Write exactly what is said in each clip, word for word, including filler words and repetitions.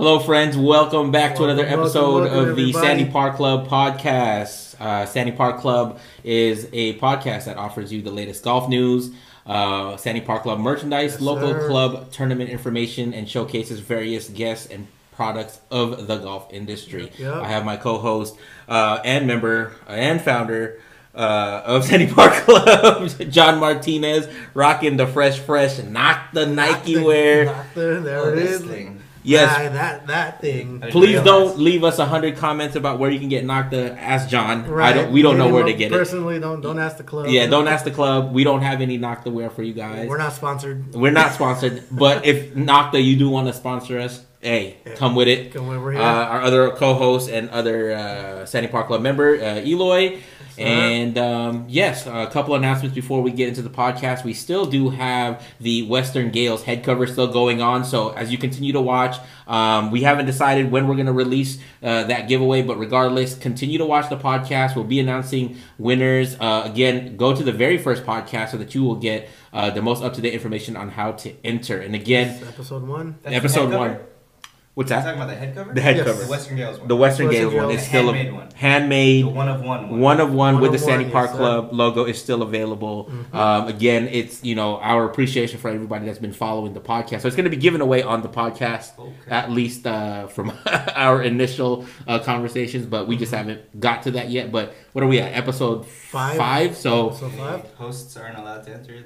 Hello, friends. Welcome back to Welcome, another welcome, episode welcome, of the everybody. Sandy Park Club podcast. Uh, Sandy Park Club is a podcast that offers you the latest golf news, uh, Sandy Park Club merchandise, Yes, local sir. club tournament information, and showcases various guests and products of the golf industry. Yep, yep. I have my co-host uh, and member and founder uh, of Sandy Park Club, John Martinez, rocking the fresh, fresh, not the Nike Knock the- wear. knock the- there Oh, it this is. thing. Yes. Ah, that that thing. I didn't Please realize. don't leave us a hundred comments about where you can get knocked. The ask John. I Right. don't. We don't know Hit where him to up get Personally, don't don't ask the club. it. Yeah, don't ask the club. We don't have any Nocta wear for you guys. We're not sponsored. We're not sponsored. But if Nocta, you do want to sponsor us, hey, Yeah. come with it. Come over Uh, here. our other co-host and other uh, Sandy Park Club member, uh, Eloy. sir. And um, yes, a couple announcements before we get into the podcast. We still do have the Western Gales head cover still going on. So as you continue to watch, um, we haven't decided when we're going to release uh, that giveaway. But regardless, continue to watch the podcast. We'll be announcing winners. Uh, again, go to the very first podcast so that you will get uh, the most up-to-date information on how to enter. And again, It's episode one. That's episode the head one. cover? What's You're that? talking about the head cover? The head Yes. cover. The Western Gales one. The Western Western Gales one Gales. is still a Handmade one. handmade. The one of one. one. One of one One with the of Sandy one, Park yes, sir. Club logo is still available. Um, again, it's you know our appreciation for everybody that's been following the podcast. So it's going to be given away on the podcast, Okay. at least uh, from our initial uh, conversations. But we just haven't got to that yet. But what are we at? Episode Five. five. So Episode five. The hosts aren't allowed to enter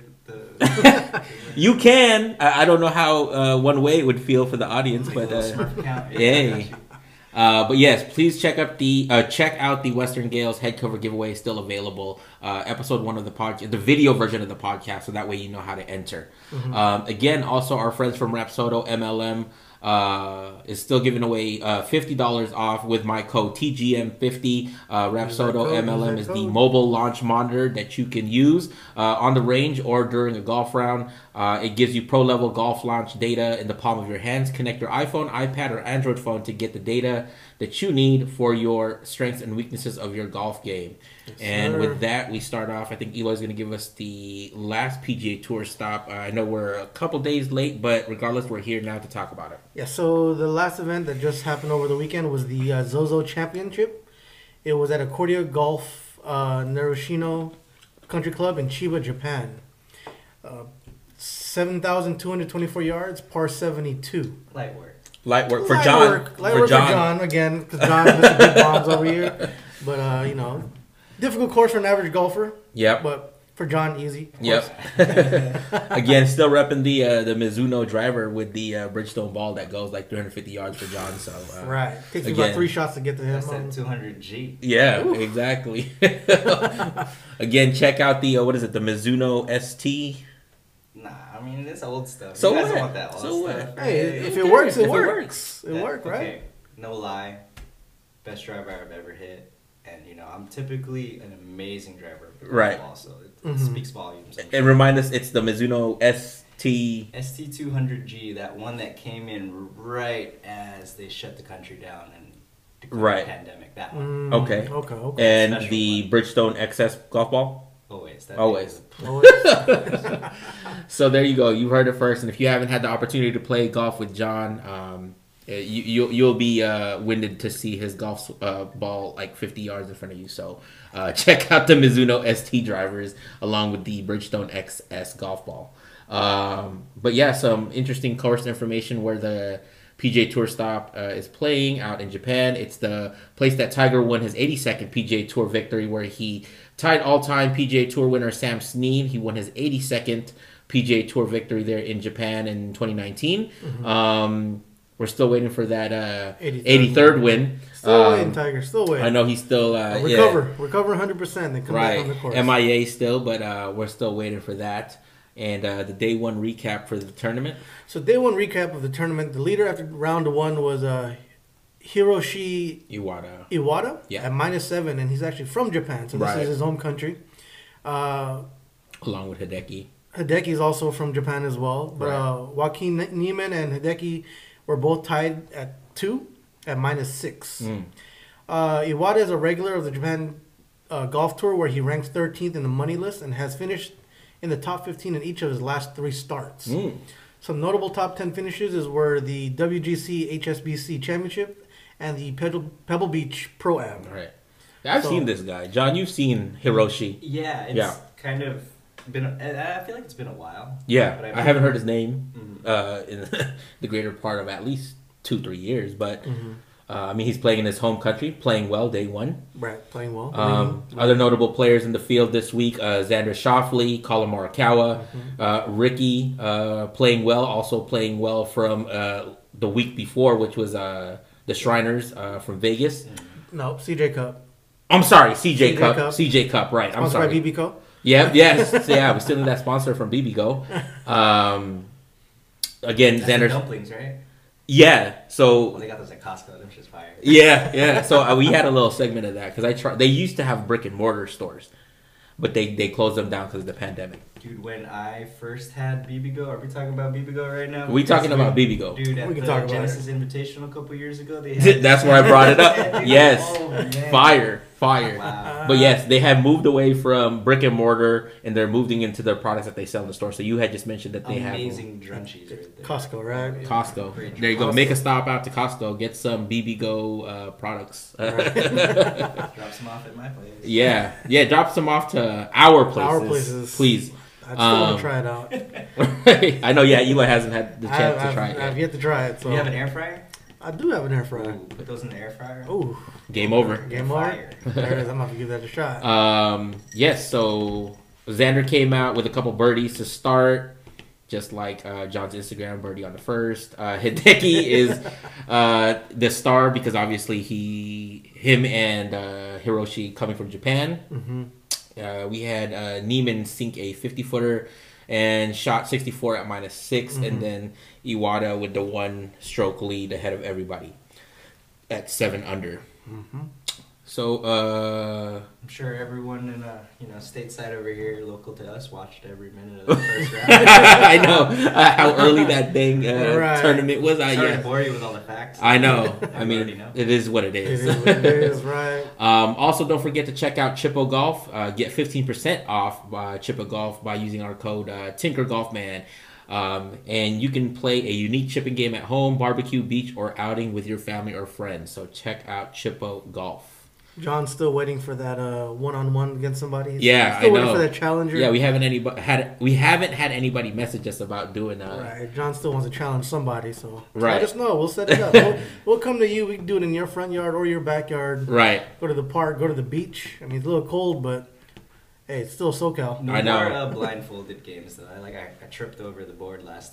the. you can. I, I don't know how uh, one way it would feel for the audience, but. the Uh, Smurf account. Yeah, Yay. I got you. Uh, but yes, please check up the uh, check out the Western Gales head cover giveaway is still available. Uh, episode one of the podcast, the video version of the podcast, so that way you know how to enter. Um, again, also our friends from Rapsodo M L M uh, is still giving away uh, fifty dollars off with my code T G M fifty. Uh, Rapsodo code, M L M use is that the code. mobile launch monitor that you can use uh, on the range or during a golf round. Uh, it gives you pro level golf launch data in the palm of your hands. Connect your iPhone, iPad, or Android phone to get the data that you need for your strengths and weaknesses of your golf game. And sir. with that, we start off. I think Eloy's going to give us the last P G A Tour stop. Uh, I know we're a couple days late, but regardless, we're here now to talk about it. Yeah. So the last event that just happened over the weekend was the uh, Zozo Championship. It was at Accordia Golf uh, Narashino Country Club in Chiba, Japan. Uh, seven thousand two hundred twenty-four yards, par seventy-two. Light work. Light work for Light John. work, light for work John. for John again, because John's missing big bombs over here. But uh, you know, difficult course for an average golfer. Yep. But for John, easy. of Yep. course. Again, still repping the uh, the Mizuno driver with the uh, Bridgestone ball that goes like three hundred fifty yards for John. So uh, Right. Takes me Again. about three shots to get to him. That's Um, that two hundred G. Yeah, exactly. Again, check out the uh, what is it? The Mizuno S T. Nah, I mean, it's old stuff. So you guys what? don't want that old So what? stuff. Hey, if Who it cares? works, it If it works. works. It That- worked, right? Okay, no lie. Best driver I've ever hit. And, you know, I'm typically an amazing driver. for golf Right. Also, it, Mhm. it speaks volumes. I'm And remind us, it's the Mizuno S T. S T two hundred G, that one that came in right as they shut the country down and declared Right. the pandemic. That one. Mm, Okay. Okay. Okay. And Special the one. Bridgestone X S golf ball. Always. That Always. thing Always. So there you go. You heard it first. And if you haven't had the opportunity to play golf with John, um, uh, you, you'll you'll be uh, winded to see his golf uh, ball like fifty yards in front of you. So uh, check out the Mizuno S T drivers along with the Bridgestone X S golf ball. Um, but yeah, some interesting course information where the P G A Tour stop uh, is playing out in Japan. It's the place that Tiger won his eighty-second P G A Tour victory, where he tied all-time P G A Tour winner Sam Snead. He won his eighty-second P G A Tour victory there in Japan in twenty nineteen. Um, we're still waiting for that uh, eighty-third eighty-third win. Still Um, waiting, Tiger. Still waiting. I know he's still uh, yeah, recover. Recover one hundred percent. Then come back on the right, course. M I A still, but uh, we're still waiting for that. And uh, the day one recap for the tournament. So day one recap of the tournament. The leader after round one was uh, Hiroshi Iwata. Iwata Yeah. at minus seven, and he's actually from Japan, so this Right. is his home country. Uh, Along with Hideki. Hideki is also from Japan as well. But Right. uh, Joaquin Neiman and Hideki were both tied at two at minus six. Mm. Uh, Iwata is a regular of the Japan uh, Golf Tour, where he ranks thirteenth in the money list and has finished in the top fifteen in each of his last three starts. Mm. Some notable top ten finishes is were the W G C H S B C Championship and the Pebble, Pebble Beach Pro Am. Right. I've So- seen this guy. John, you've seen Hiroshi. Yeah, it's Yeah. kind of been. A, I feel like it's been a while. Yeah, But I, I haven't heard his name Mhm. uh, in the greater part of at least two, three years. But Mm-hmm. uh, I mean, he's playing in his home country, playing well day one. Right, playing well. Um, Mhm. Other notable players in the field this week: uh, Xander Schauffele, Colin Morikawa, Mm-hmm. uh, Ricky uh, playing well, also playing well from uh, the week before, which was uh, the Shriners uh, from Vegas. No, C J Cup. I'm sorry, C J C J Cup, Cup. C J Cup, right? I'm Sponsored by sorry. B B Co. Yeah, yes, so, yeah. We still need that sponsor from B B Go. Um, again, That's the Xander. dumplings, right? Yeah, Well, so they got those at Costco. Them shit's fire. yeah, yeah. So uh, we had a little segment of that because I tried. They used to have brick and mortar stores, but they they closed them down because of the pandemic. Dude, when I first had B B Go, are we talking about B B Go right now? We talking Because about B B Go. Dude, at We can the talk about Genesis Invitational a couple years ago, they had That's where I brought it up. Dude, Yes, oh, man. fire, fire. Wow. But yes, they have moved away from brick and mortar, and they're moving into the products that they sell in the store. So you had just mentioned that they Amazing drunchies right there. Costco, right? have Costco. Great There you go. Costco. Make a stop out to Costco. Get some B B Go uh, products. Drop some off at my place. Yeah, yeah. Drop some off to our places, Our places. please. I still want Um, to try it out. I know. Yeah, Eli hasn't had the I, chance to I've, try it I've yet. yet to try it. So You have an air fryer? I do have an air fryer. Ooh, put those in the air fryer. Ooh, Game over. game They're over. fire. There it is. I'm gonna have to give that a shot. Um, yes. So Xander came out with a couple birdies to start, just like uh, John's Instagram birdie on the first. Uh, Hideki is uh, the star because obviously he, him, and uh, Hiroshi coming from Japan. hmm Uh, we had uh, Neiman sink a fifty footer and shot sixty-four at minus six, Mhm. and then Iwata with the one stroke lead ahead of everybody at seven under. hmm So, uh, I'm sure everyone in uh, you know stateside over here, local to us, watched every minute of the first round. I know uh, how early that dang uh, Right. tournament was. I Sorry to yeah. bore you with all the facts. I know. I You mean, already know. it is what it It is. is what it is, right? Um, also, don't forget to check out Chippo Golf. Uh, get fifteen percent off by Chippo Golf by using our code uh, Tinker Golfman. Um, and you can play a unique chipping game at home, barbecue, beach, or outing with your family or friends. So check out Chippo Golf. John's still waiting for that uh, one-on-one against somebody. He's Yeah, still I waiting know. for that challenger. Yeah, we haven't anybody had we haven't had anybody message us about doing that. Right, John still wants to challenge somebody, so Right. let us know. We'll set it up. we'll, we'll come to you. We can do it in your front yard or your backyard. Right. Go to the park. Go to the beach. I mean, it's a little cold, but hey, it's still SoCal. No I know. more uh, blindfolded games though. I like I, I tripped over the board last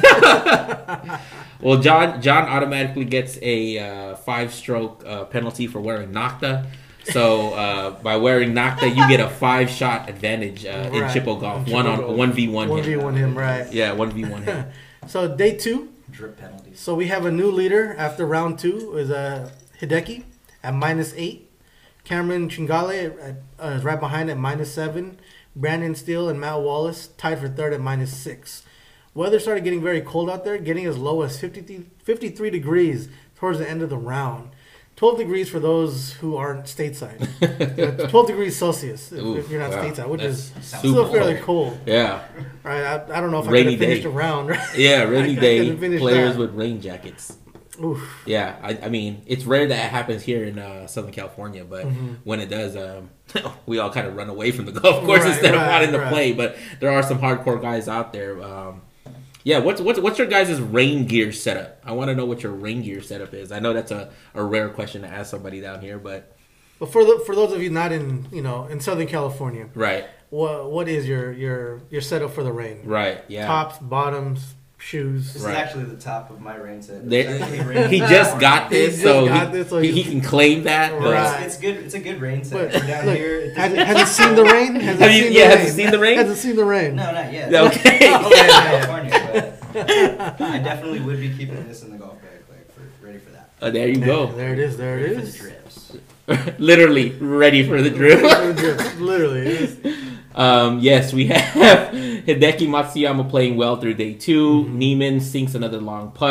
time. Well, John John automatically gets a uh, five-stroke uh, penalty for wearing Nocta. So uh, by wearing Nocta, you get a five-shot advantage uh, in Right. Chippo Golf. In One Chippo on Golf. one v one. One v one him, right? Yeah, one v one him. So day two. Drip penalties. So we have a new leader after round two is uh, Hideki at minus eight. Cameron Chingale at, uh, is right behind at minus seven. Brandon Steele and Matt Wallace tied for third at minus six. Weather started getting very cold out there, getting as low as fifty, fifty-three degrees towards the end of the round. twelve degrees for those who aren't stateside. Uh, twelve degrees Celsius if, Ooh, if you're not wow. stateside, which That's is super still fairly cold. cold. Yeah, Right? I, I don't know if Rainy I could have finished day. a round. Right? yeah. Rainy I day couldn't finish players that. with rain jackets. Oof. Yeah, I, I mean it's rare that it happens here in uh, Southern California, but Mhm. when it does, um, we all kind of run away from the golf course Right, instead of right, wanting to right. play. But there are some hardcore guys out there. Um, yeah, what's what's what's your guys' rain gear setup? I want to know what your rain gear setup is. I know that's a, a rare question to ask somebody down here, but But for the, for those of you not in you know in Southern California, right, what what is your your your setup for the rain? right, yeah. Tops, bottoms, shoes. This Right. is actually the top of my rain set. There- It's actually rain he set. just got He this, just so, got he, this, so he, he's- he can claim that. but- But Right. it's, it's good. It's a good rain set. But Down look, here, it has, doesn't- has it seen the rain? Has Have it you- seen yeah, the has rain? it seen the rain? Has it seen the rain? No, not yet. Okay. Oh, yeah, California, but I definitely would be keeping this in the golf bag, like for, ready for that. Uh, there you Yeah, go. there it is. There it Ready for the is. drips. Literally ready for the drip. Literally. It is. Um, yes, we have Hideki Matsuyama playing well through day two. Mm-hmm. Neiman sinks another long putt.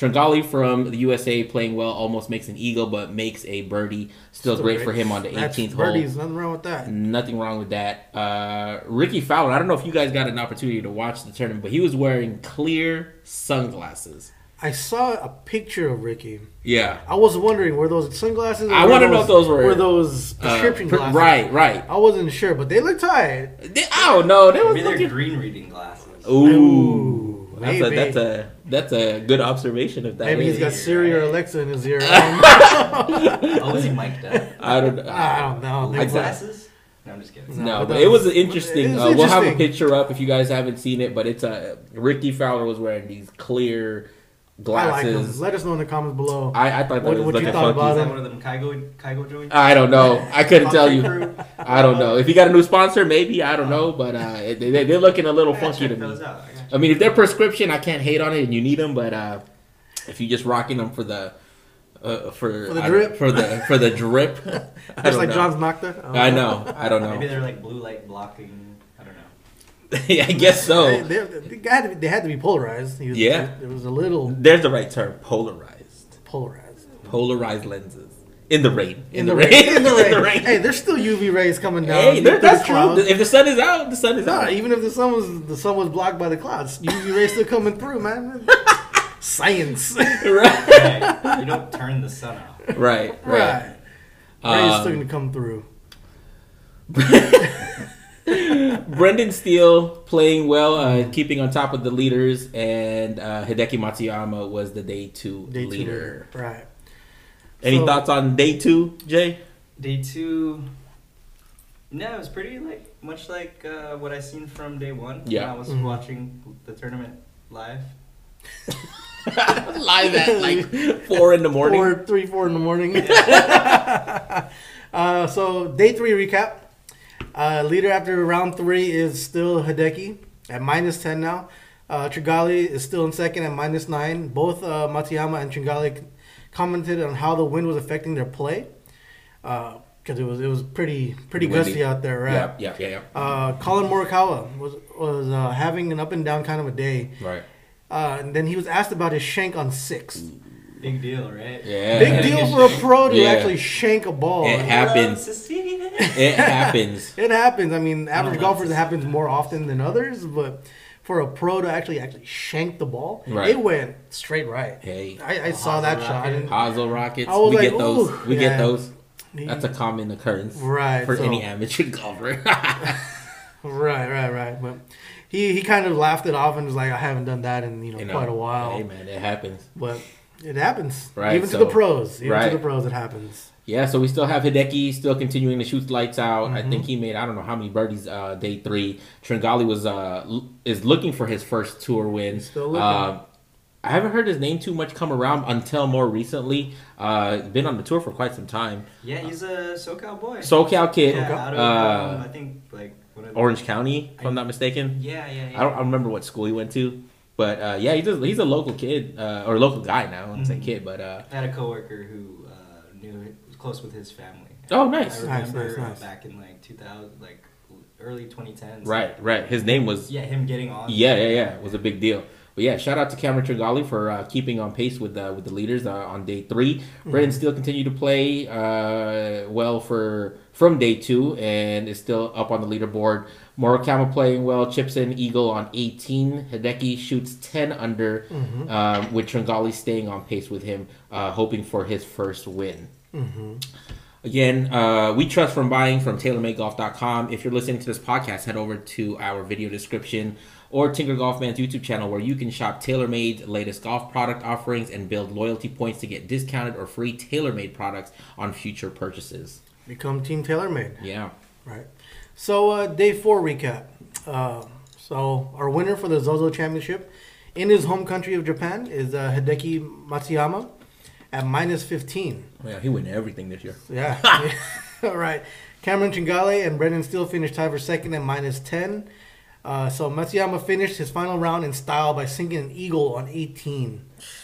Tringali from the U S A playing well, almost makes an eagle, but makes a birdie. Still, Still great, great. for him on the That's eighteenth hole. birdies, nothing wrong with that. Nothing wrong with that. Uh, Ricky Fowler, I don't know if you guys got an opportunity to watch the tournament, but he was wearing clear sunglasses. I saw a picture of Ricky. Yeah. I was wondering, were those sunglasses? Or I were want to know if those were... Were those uh, prescription pre- glasses? Right, right. I wasn't sure, but they looked tight. They, I don't know. They was Maybe they're looking... green reading glasses. Ooh. Ooh, That's a, maybe. that's, a, that's a good observation of that. Maybe is. he's got Siri or Alexa in his ear. Oh, is he mic'd up? I don't know. I don't know. Like Maybe- glasses? No, I'm just kidding. No, No, but it it was does. interesting. It was Uh, we'll have a interesting. picture up if you guys haven't seen it, but it's a Ricky Fowler was wearing these clear I like them. glasses. Let us know in the comments below. I, I thought that What- was what you looking thought funky. about Is it? that one of them Kygo, Kygo joints? I don't know. I couldn't tell Concrete you. Crew? I don't know. If you got a new sponsor, maybe. I don't know. But uh, they, they- they're looking a little I gotta funky to check me. those out. I gotta I mean, if they're prescription, I can't hate on it, and you need them. But uh, if you're just rocking them for the uh, for For the I drip? don't- for the for the drip, I Just don't like know. John's Nocta. I know. I don't know. Maybe they're like blue light blocking. I don't know. Yeah, I guess so. They, they, they, had to be, they had to be polarized. He was, Yeah. It was a little There's the right term. Polarized. polarized. Polarized lenses in the rain. In, the, rain. In the rain. Hey, there's still U V rays coming down. Hey, there- through the that's true. clouds. If the sun is out, the sun is Nah, out. even if the sun was the sun was blocked by the clouds, U V rays still coming through, man. Science. right, Right. You don't turn the sun off. right, right. Right. Rays Um, still gonna come through. Brendan Steele playing well, uh, keeping on top of the leaders, and uh, Hideki Matsuyama was the day two Day leader. two. Right. Any So- thoughts on day two, Jay? Day two. No, it was pretty like much like uh, what I seen from day one. Yeah. When I was Mhm. watching the tournament live. Live at like four in the morning. Four, three, four in the morning. uh, so day three recap. Uh, leader after round three is still Hideki at minus ten now. Uh, Tringali is still in second at minus nine. Both uh, Matsuyama and Tringali commented on how the wind was affecting their play because it was it was pretty pretty Windy. gusty out there, right? Yeah, yeah, yeah, yeah. Uh, Colin Morikawa was was uh, having an up and down kind of a day. Right. Uh, and then he was asked about his shank on six. Big deal, right? Yeah. Big deal for a pro to Yeah. actually shank a ball. It happens. Love to see it. It happens. It happens. I mean, average love golfers to it see happens more often than others, but for a pro to actually actually shank the ball, Right. it went straight right. Hey, I, I saw that Hazel shot. rocket. And, Hazel Rockets. I was We like, get those. ooh, We yeah. get those. That's a common occurrence. Right, For so- any amateur golfer. right, right, right. But he, he kind of laughed it off and was like, I haven't done that in you know, You know, quite a while. Hey man, it happens. But it happens. Right, Even so- to the pros. Even right. to the pros, it happens. Yeah, so we still have Hideki still continuing to shoot lights out. I Mm-hmm. think he made I don't know how many birdies uh, day three. Tringali was uh, l- is looking for his first tour win. He's still looking. Uh, I haven't heard his name too much come around until more recently. Uh, been on the tour for quite some time. Yeah, he's a SoCal boy. SoCal kid, yeah, out of, uh, um, I think like one of the, Orange County, if I'm not mistaken. Yeah, yeah, yeah. I don't I don't remember what school he went to, but uh, yeah, he's a, he's a local kid uh, or local guy now. I wouldn't say Mhm. kid, but uh, I had a coworker who uh, knew was close with his family. oh, nice, I Nice, remember nice, nice. back in like two thousand, like early twenty tens. right, right. His name was Yeah, him getting on. Yeah, yeah, yeah. It was a big deal. But yeah, shout out to Cameron Tringali for uh, keeping on pace with uh, with the leaders uh, on day three. Mm-hmm. Brendan still continued to play uh, well for from day two and is still up on the leaderboard. Morikawa playing well, chips in eagle on eighteen. Hideki shoots ten under, Mm-hmm. um, with Tringali staying on pace with him, uh, hoping for his first win. Mm-hmm. Again, uh, we trust from buying from tailor made golf dot com. If you're listening to this podcast, head over to our video description or Tinker Golfman's YouTube channel where you can shop TaylorMade's latest golf product offerings and build loyalty points to get discounted or free TaylorMade products on future purchases. Become Team TaylorMade. Yeah. Right. So uh, day four recap. Uh, so our winner for the Zozo Championship in his home country of Japan is uh, Hideki Matsuyama at minus fifteen. Yeah, he win everything this year. Yeah. All right. Cameron Tringale and Brendan Steele finished tied for second at minus ten. Uh, so Matsuyama finished his final round in style by sinking an eagle on eighteen.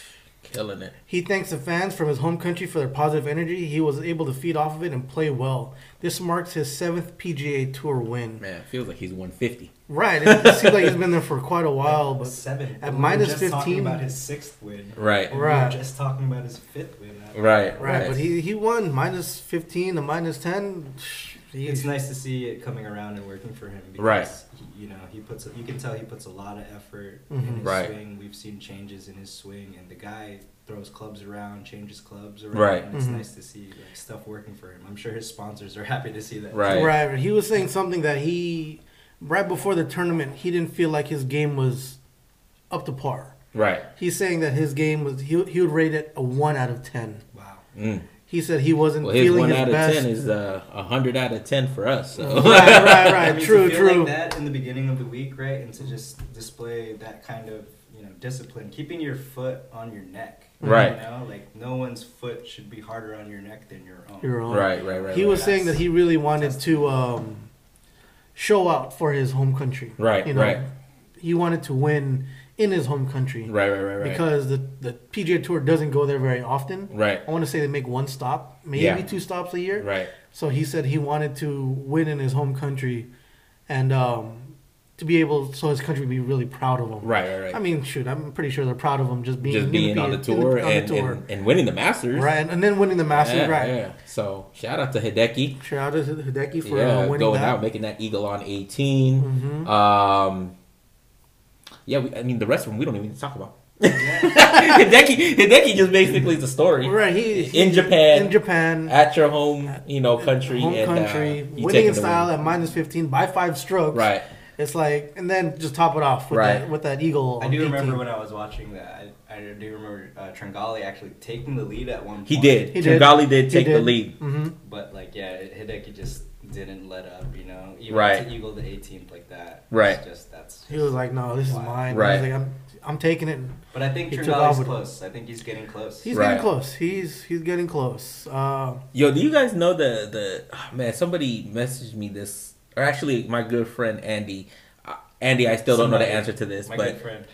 killing it. He thanks the fans from his home country for their positive energy. He was able to feed off of it and play well. This marks his seventh P G A Tour win. Man, it feels like he's one fifty. Right. It, it seems like he's been there for quite a while. But seven. at We were minus just talking fifteen. about his sixth win. Right. And Right. We were just talking about his fifth win. Right. Right, but he, he won minus fifteen to minus ten. He, It's nice to see it coming around and working for him. Because Right. He, you know, he puts. A, you can tell he puts a lot of effort Mhm. in his Right. swing. We've seen changes in his swing, and the guy throws clubs around, changes clubs around. Right. And it's Mhm. nice to see like stuff working for him. I'm sure his sponsors are happy to see that. Right. Right. He was saying something that he, right before the tournament, he didn't feel like his game was up to par. Right. He's saying that his game was, he, he would rate it a one out of ten. Wow. Mm. He said he wasn't Well, his feeling one his out of best. ten is uh, a hundred out of ten for us. So. Right, right, right. I mean, true, to feel true. like that in the beginning of the week, right, and to just display that kind of you know discipline, keeping your foot on your neck. Right. You know, like no one's foot should be harder on your neck than your own. You're on. Right. Right. Right. He right. was saying that he really wanted to um, show out for his home country. Right, You know, right. He wanted to win in his home country. Right. Right. Right. Right. Because the, the P G A Tour doesn't go there very often. Right. I want to say they make one stop, maybe Yeah. two stops a year. Right. So he said he wanted to win in his home country and um, to be able, so his country would be really proud of him. Right. Right. Right. I mean, shoot, I'm pretty sure they're proud of him just being, Just being on the in tour, on the and, tour. and and winning the Masters. Right, and, and then winning the Masters, Yeah, right. yeah. So shout out to Hideki. Shout out to Hideki for yeah, uh, winning going that. out, making that eagle on eighteen. Mhm. Um, yeah, we, I mean the rest of them we don't even need to talk about. Hideki, Hideki just basically is the story. Right, he, he in Japan, in Japan, at your home, you know, country, home and, country, uh, you winning taking in the style win. at minus fifteen by five strokes. Right. It's like, and then just top it off with Right. that with that eagle. I on do remember eighteen. when I was watching that. I, I do remember uh, Tringali actually taking the lead at one point. He did. He did. Tringali did He take the did. lead. Mm-hmm. But like, yeah, Hideki just didn't let up. You know, even Right. to eagle the eighteenth like that. Right. It's just that's. He was like, "No, this is Wow. mine." Right. He's like, "I'm, I'm taking it." But I think He took off Tringali's with- close. I think he's getting close. He's Right. getting close. He's he's getting close. Uh, Yo, do you guys know the the oh, man? Somebody messaged me this, or actually, my good friend Andy. Uh, Andy, I still don't know the Somebody. answer to this, My but good friend.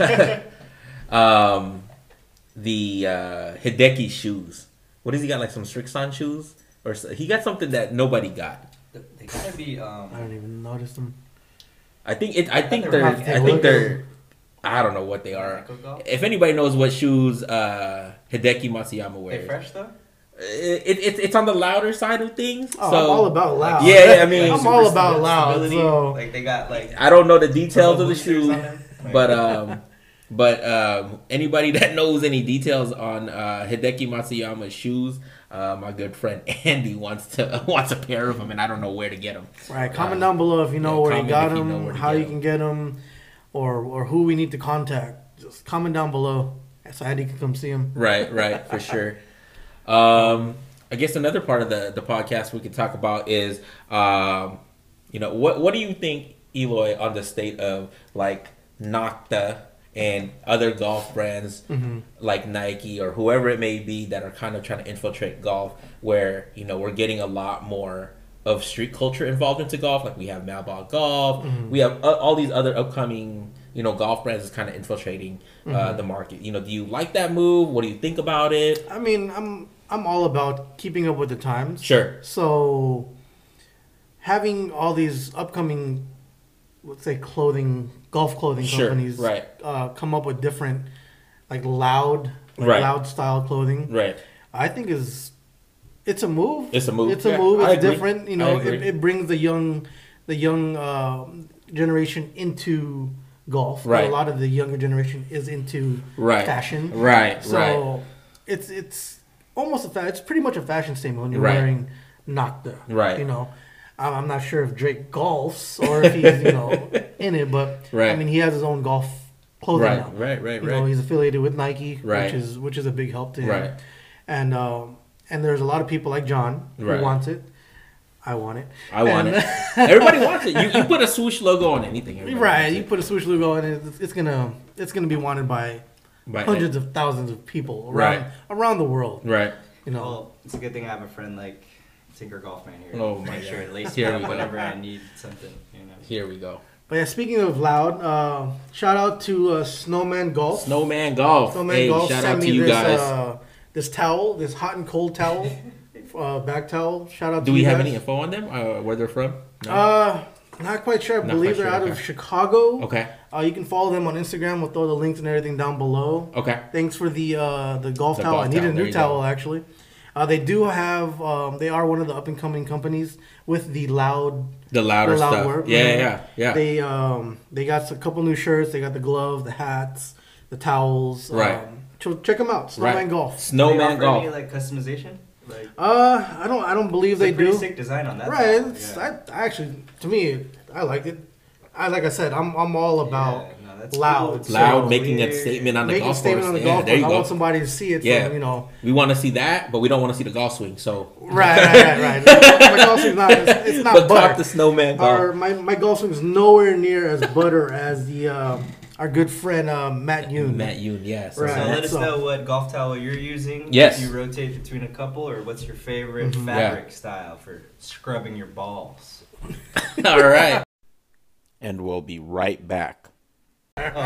Uh, um, the uh, Hideki shoes. What does he got? Like some Strixon shoes, or so, he got something that nobody got. They gotta be. Um, I don't even notice them. I think it. I think they're they're. have to I take a think look at they're. I don't know what they are. Echo Golf? If anybody knows what shoes uh, Hideki Matsuyama They wears, fresh though. it, it, it's it's on the louder side of things. Oh, so I'm all about loud. Yeah, I mean- I'm Super all about stabi- loud. stability. So Like they got like. I don't know the details of the boosters shoe, on them. Like- but um, but um, anybody that knows any details on uh, Hideki Matsuyama's shoes, uh, my good friend Andy wants to wants a pair of them, and I don't know where to get them. right, comment Uh, down below if you know yeah, where you comment got if you them, know where to how get you 'em. can get them, or or who we need to contact. Just comment down below so Andy can come see them. Right, right, for sure. Um, I guess another part of the, the podcast we could talk about is, um, you know, what what do you think, Eloy, on the state of like Nocta and other golf brands Mm-hmm. like Nike or whoever it may be that are kind of trying to infiltrate golf, where you know we're getting a lot more of street culture involved into golf. Like we have Malball Golf, Mhm. we have uh, all these other upcoming you know golf brands is kind of infiltrating uh, Mhm. the market. You know, do you like that move? What do you think about it? I mean, I'm I'm all about keeping up with the times. Sure. So having all these upcoming, let's say, clothing, golf clothing Sure, companies, right. uh, come up with different, like loud, like Right. loud style clothing. Right. I think is it's a move. It's a move. It's a Yeah, move. I It's agree. different. You I know, agree. it, it brings the young, the young uh, generation into golf. Right. A lot of the younger generation is into Right. fashion. Right. So right. it's it's almost a fa- it's pretty much a fashion statement when you're Right. wearing Nocta. Right. You know, I'm I'm not sure if Drake golfs or if he's you know in it, but Right. I mean he has his own golf clothing Right. now. Right. Right. You know, Right. he's affiliated with Nike, Right. which is which is a big help to him. Right. And um, and there's a lot of people like John who Right. wants it. I want it. I want And- it. Everybody wants it. You, you put a swoosh logo on anything. everybody Right, wants you it. put a swoosh logo on it. It's, it's gonna it's gonna be wanted by Right. hundreds of thousands of people around Right. around the world. Right. You know, Well, it's a good thing I have a friend like Tinker Golfman here. Oh my Make sure God. it laces Here up we go. whenever I need something. You know. Here we go. But yeah, speaking of loud, uh, shout out to uh, Snowman Golf. Snowman Golf. Snowman hey, Golf shout sent out to me you this, guys. Uh, this towel, this hot and cold towel, uh, back towel. Shout out Do to we you have guys. any info on them? Uh, where they're from? No? Uh, not quite sure. I Not believe quite they're sure, out of okay. Chicago. Okay. Uh, you can follow them on Instagram. We'll throw the links and everything down below. Okay. Thanks for the uh, the golf The towel. golf I need towel, a there new you towel go. actually. Uh, they do have. Um, they are one of the up and coming companies with the loud. The louder the loud stuff. work. Yeah, Mhm. yeah, yeah, yeah. They um they got a couple new shirts. They got the gloves, the hats, the towels. Right. Um, so check them out. Snowman Right. Golf. Do they Snowman offer Golf. any like customization? Like, Uh, I don't. I don't believe it's they a pretty do. sick design on that. Right. towel, It's, yeah. I, I actually, to me, I liked it. I like I said, I'm I'm all about Yeah, no, that's loud. cool. Loud, So, making a weird. statement on the making a golf statement course. on the yeah, golf there course. you I go. want somebody to see it. Yeah. So, you know. We want to see that, but we don't want to see the golf swing. So, Right, right, right, right. My golf swing's not. It's, it's not but butter. talk the Snowman Golf. Our, my my golf swing's nowhere near as butter as the um, our good friend uh, Matt Yoon. Matt Yoon, yeah. So, Right. So let us So- know what golf towel you're using. Yes. If you rotate between a couple, or what's your favorite Mhm. fabric style for scrubbing your balls? all right. And we'll be right back. Oh,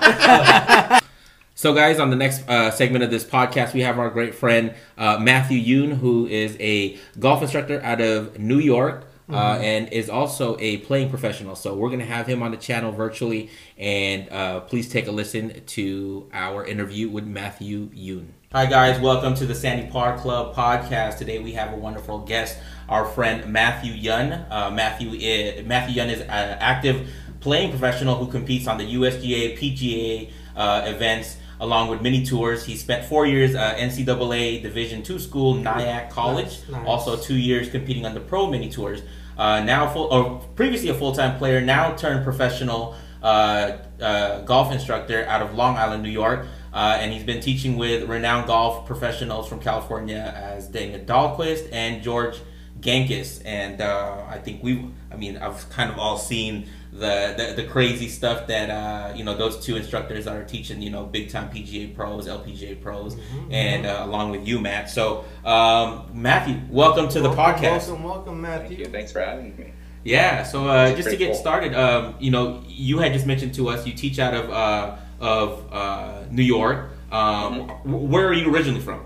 sorry. So, guys, on the next uh, segment of this podcast, we have our great friend uh, Matthew Yoon, who is a golf instructor out of New York. Uh, and is also a playing professional. So we're going to have him on the channel virtually. And uh, please take a listen to our interview with Matthew Yoon. Hi, guys. Welcome to the Sandy Par Club podcast. Today we have a wonderful guest, our friend Matthew Yoon. Uh, Matthew, is, Matthew Yoon is an active playing professional who competes on the U S G A, P G A uh, events, along with mini tours. He spent four years uh, N C double A Division two school, Nyack College. Nice, nice. Also two years competing on the pro mini tours. Uh, now, full, or previously a full-time player, now turned professional uh, uh, golf instructor out of Long Island, New York. Uh, and he's been teaching with renowned golf professionals from California as Daniel Dahlquist and George Gankis. And uh, I think we, I mean, I've kind of all seen the the, the crazy stuff that uh, you know those two instructors are teaching. You know, big time P G A pros, L P G A pros, Mm-hmm, and uh, along with you, Matt. So, um, Matthew, welcome to the Welcome, podcast. Welcome, welcome, Matthew. Thank you. Thanks for having me. Yeah. So uh, just to pretty get cool. started, um, you know, you had just mentioned to us you teach out of uh, of uh, New York. Um, Mm-hmm. wh- Where are you originally from?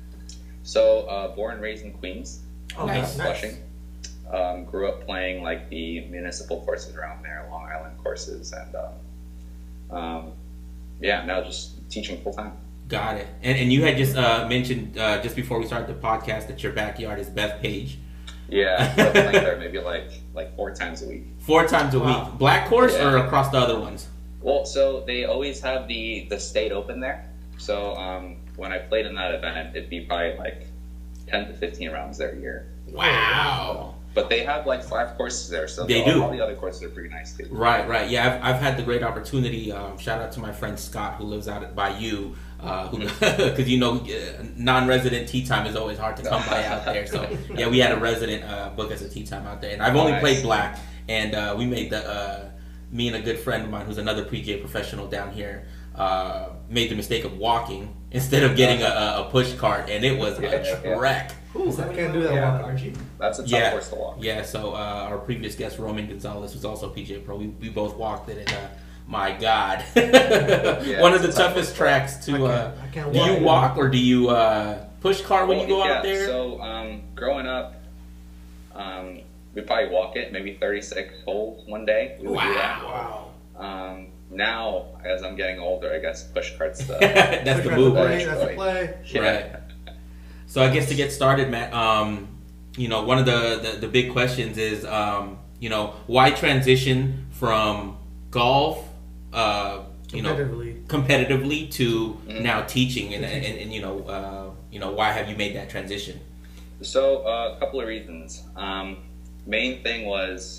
So, uh, born and raised in Queens, Oh, Nice. nice. Flushing. Um, grew up playing like the municipal courses around there, Long Island courses, and um, um, yeah, now just teaching full time. Got it. And and you had just uh, mentioned uh, just before we started the podcast that your backyard is Bethpage. Yeah, I grew up playing there maybe like like four times a week. Four times a Wow. week. Black course Yeah. or across the other ones? Well, so they always have the the state open there. So um, when I played in that event, it'd be probably like ten to fifteen rounds there a year. Wow. But they have like five courses there, so They the, do. all the other courses are pretty nice too. Right, right. Yeah, I've, I've had the great opportunity. Um, shout out to my friend Scott, who lives out by you, uh, who because you know uh, non-resident tea time is always hard to come by out there. So yeah, we had a resident uh, book us a tea time out there, and I've only Nice. played black, and uh, we made the uh, me and a good friend of mine who's another P G A professional down here uh, made the mistake of walking instead of getting a, a push cart, and it was Yeah, a yeah. trek. Ooh, I can't do that. Yeah, walking. Archie. That's a tough Yeah, course to walk. yeah. So uh, our previous guest Roman Gonzalez was also a P G A pro. We, we both walked it, and uh, my God, one of the it's a tough toughest course. tracks I to. can't, Uh, I can't do walk. you walk or do you uh, push car when you go Well, out yeah, there? So, um, growing up, um, we'd probably walk it, maybe thirty-six holes one day. We would do that. Wow. Um, now, as I'm getting older, I guess push carts the That's the Push move, right, right? That's the play. Yeah. Right. So I guess to get started, Matt, um, you know, one of the, the, the big questions is, um, you know, why transition from golf, uh, you know, Competitively. competitively to Mhm. now teaching, and, and, and, and you know, uh, you know, why have you made that transition? So, uh, a couple of reasons. Um, main thing was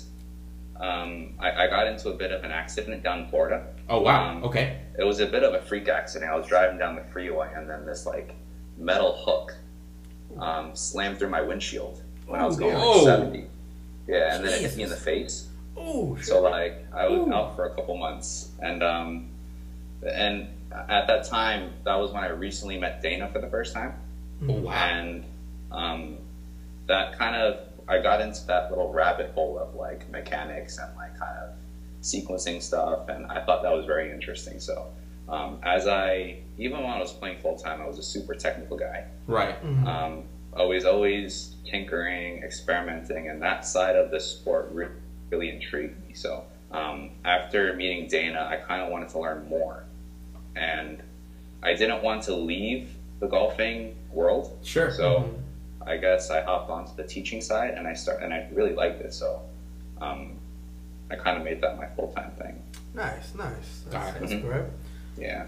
um, I, I got into a bit of an accident down in Florida. Oh wow, Um, okay. It was a bit of a freak accident. I was driving down the freeway, and then this like metal hook um, slammed through my windshield when I was going Oh, like seventy. Yeah, and then it hit me in the Jesus. face. Oh, shit. So like I was Ooh. out for a couple months, and um, and at that time, that was when I recently met Dana for the first time, Oh, wow. and um, that kind of I got into that little rabbit hole of like mechanics and like kind of sequencing stuff, and I thought that was very interesting. So um, as I, even when I was playing full time, I was a super technical guy. Right. Mhm. Um, always, always tinkering, experimenting, and that side of the sport re- really intrigued me. So um, after meeting Dana, I kind of wanted to learn more, and I didn't want to leave the golfing world. Sure. So I guess I hopped onto the teaching side, and I start, and I really liked it. So um, I kind of made that my full time thing. Nice, nice. Got That's, it. that's Mhm. correct. Yeah.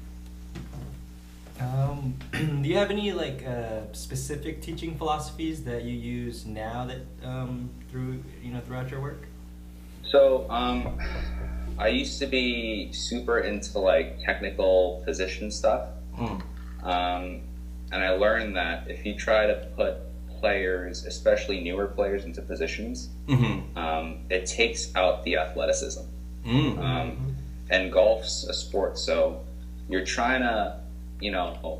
Um, do you have any like uh, specific teaching philosophies that you use now that um, through you know throughout your work? So um, I used to be super into like technical position stuff. Mm. Um, and I learned that if you try to put players, especially newer players, into positions, Mm-hmm. um, it takes out the athleticism. Mm. Um, and golf's a sport, so you're trying to, you know,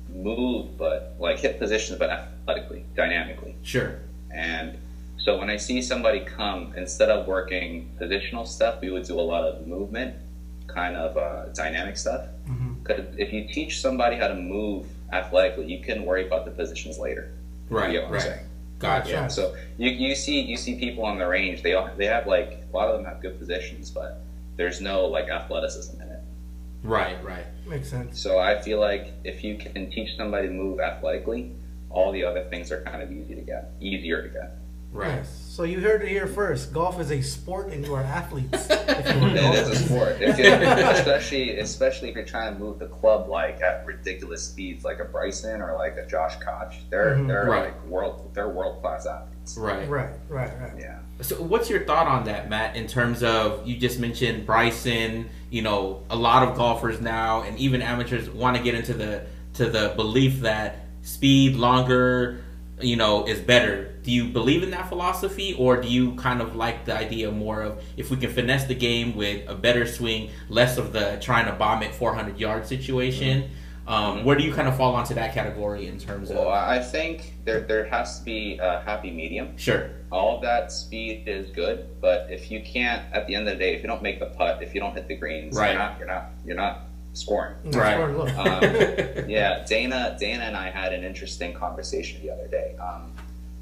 move, but like hit positions, but athletically, dynamically. Sure. And so when I see somebody come, instead of working positional stuff, we would do a lot of movement, kind of uh, dynamic stuff. Mhm. Because if you teach somebody how to move athletically, you can worry about the positions later. Right. You get what I'm Right. saying? Gotcha. Yeah. So you, you see you see people on the range. They all, they have like a lot of them have good positions, but there's no like athleticism in it. Right. Right. Makes sense. So I feel like if you can teach somebody to move athletically, all the other things are kind of easy to get, easier to get. Right. Nice. So you heard it here first. Golf is a sport, and you are athletes. If you are It is a golfers. sport, if you, especially especially if you're trying to move the club like at ridiculous speeds, like a Bryson or like a Josh Koch. They're Mhm. they're Right. like world they're world class athletes. Right. Right, right, right. Yeah. So, what's your thought on that, Matt? In terms of you just mentioned Bryson, you know, a lot of golfers now, and even amateurs want to get into the to the belief that speed longer, you know, is better. Do you believe in that philosophy, or do you kind of like the idea more of if we can finesse the game with a better swing, less of the trying to bomb it four hundred yard situation? Um, where do you kind of fall onto that category in terms of? Well, I think there there has to be a happy medium. Sure. All of that speed is good, but if you can't, at the end of the day, if you don't make the putt, if you don't hit the greens, Right. you're not you're not you're not scoring. That's Right. where I look. Um, yeah, Dana Dana and I had an interesting conversation the other day. Um,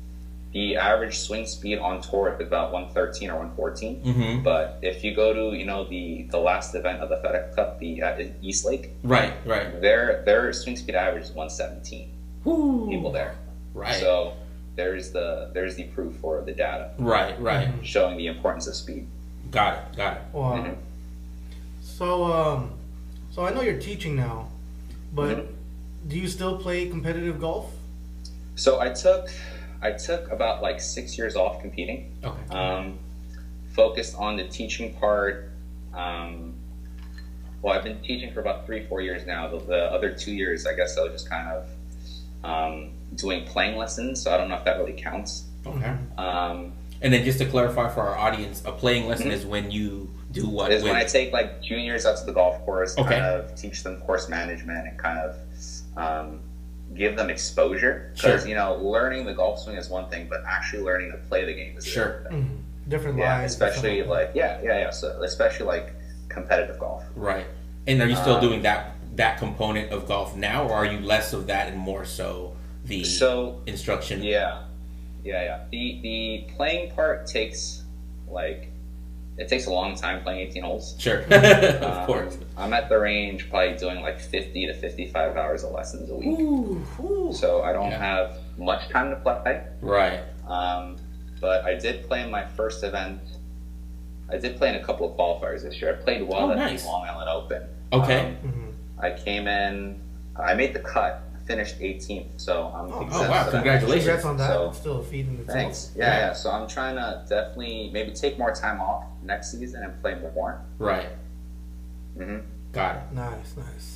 the average swing speed on tour is about one thirteen or one fourteen. Mm-hmm. But if you go to you know the the last event of the FedEx Cup, the uh, East Lake, Right. Right. their their swing speed average is one seventeen. Woo. People there. Right. So there's the there's the proof for the data Right. Right. showing the importance of speed. Got it. Got it. Wow. Mhm. So, um, so I know you're teaching now, but Mhm. do you still play competitive golf? So I took I took about like six years off competing. Okay. Um, focused on the teaching part. Um, well, I've been teaching for about three, four years now. The, the other two years, I guess I was just kind of um, doing playing lessons. So I don't know if that really counts. Okay. Um, And then just to clarify for our audience, a playing lesson Mhm. is when you do what? is when I with- take like juniors out to the golf course, Okay. kind of teach them course management and kind of um, give them exposure. Because Sure. you know, learning the golf swing is one thing, but actually learning to play the game is Sure. another thing. Mhm. Different Yeah, lives. especially and stuff like yeah, yeah, yeah. So especially like competitive golf. Right. And are you still Um, doing that that component of golf now, or are you less of that and more so the So instruction? yeah, yeah, yeah. The the playing part takes like it takes a long time playing eighteen holes. Sure. of Um, course. I'm at the range probably doing like fifty to fifty-five hours of lessons a week. Ooh, ooh. So I don't Yeah. have much time to play. Right. Um, but I did play in my first event. I did play in a couple of qualifiers this year. I played well Oh, at nice. the Long Island Open. Okay. Um, Mhm. I came in. I made the cut. Finished eighteenth. So I'm. Oh, exempt oh, wow, for that. congratulations. Congrats on that. So- It's still a feat in itself. Thanks. Yeah, Yeah. yeah. So I'm trying to definitely maybe take more time off next season and play more. Right. hmm Got it. Nice, nice.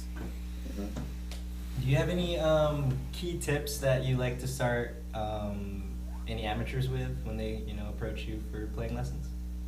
Do you have any um, key tips that you like to start um, any amateurs with when they you know approach you for playing lessons?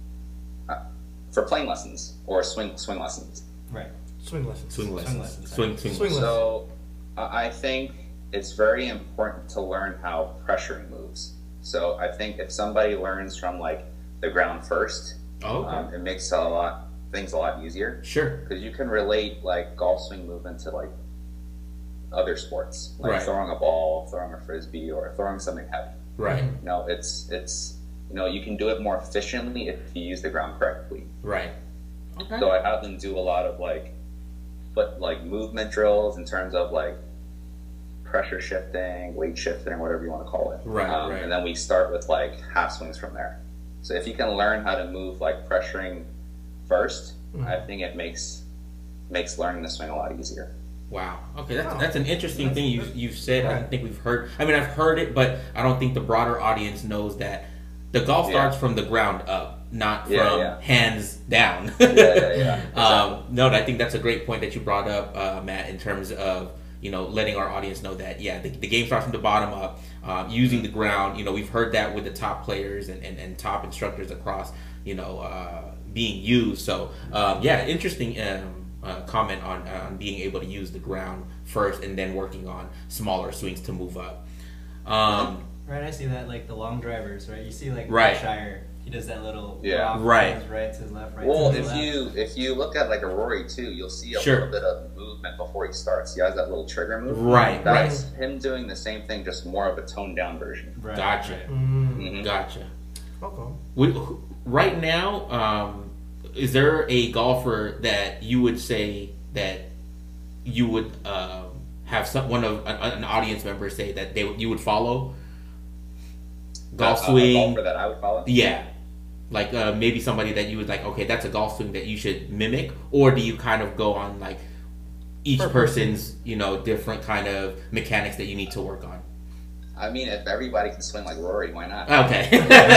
For playing lessons or swing swing lessons. Right. Swing lessons. Swing lessons. lessons, Swing, swing, Swing lessons. So I I think it's very important to learn how pressuring moves. So I think if somebody learns from like the ground first, Oh, okay. Um, it makes a lot things a lot easier Sure. because you can relate like golf swing movement to like other sports, like Right. throwing a ball, throwing a frisbee, or throwing something heavy. Right. Mhm. You know, it's it's you know you can do it more efficiently if you use the ground correctly. Right. Okay. So I have them do a lot of like foot like movement drills in terms of like pressure shifting, weight shifting, or whatever you want to call it. Right, Um, right. And then we start with like half swings from there. So if you can learn how to move like pressuring first, Mhm. I think it makes makes learning the swing a lot easier. Wow. Okay, that's Oh, that's an interesting that's- thing you you've said. I right. don't think we've heard. I mean, I've heard it, but I don't think the broader audience knows that the golf Yeah. starts from the ground up, not from Yeah, yeah. hands down. Yeah, yeah, yeah. um, no, I think that's a great point that you brought up, uh, Matt, in terms of you know letting our audience know that yeah, the, the game starts from the bottom up, um, using the ground. You know, we've heard that with the top players and, and, and top instructors across you know uh, being used. So um, yeah, interesting. Um, Uh, comment on on being able to use the ground first and then working on smaller swings to move up. Um, Right, I see that like the long drivers, right? You see like Right. Shire, he does that little Yeah. rock, Right. goes right to his left, right Well, to his if left. you if you look at like a Rory too, you'll see a Sure. little bit of movement before he starts. He has that little trigger move. Right, That's him doing the same thing, just more of a toned down version. Right, Gotcha. right. Mm. Mhm. Gotcha. Okay. Would, right now, um, is there a golfer that you would say that you would um, have some one of an, an audience member say that they would- you would follow? Golf Uh, A swing, golfer that I would follow. yeah. Like uh, maybe somebody that you would like. Okay, that's a golf swing that you should mimic, or do you kind of go on like each Per person's you know different kind of mechanics that you need to work on? I mean, if everybody can swing like Rory, why not? Okay.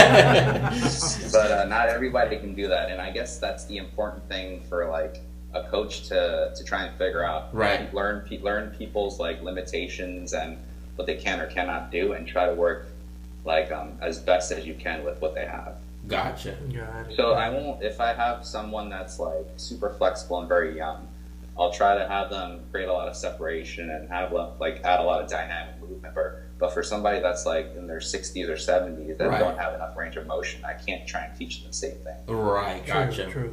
But uh, not everybody can do that, and I guess that's the important thing for like a coach to to try and figure out. Right. Learn pe- learn people's like limitations and what they can or cannot do, and try to work like um, as best as you can with what they have. Gotcha. Got it. So I won't, if I have someone that's like super flexible and very young, I'll try to have them create a lot of separation and have them like add a lot of dynamic movement. But, but for somebody that's like in their sixties or seventies that Right. don't have enough range of motion, I can't try and teach them the same thing. Right. True, Gotcha. True.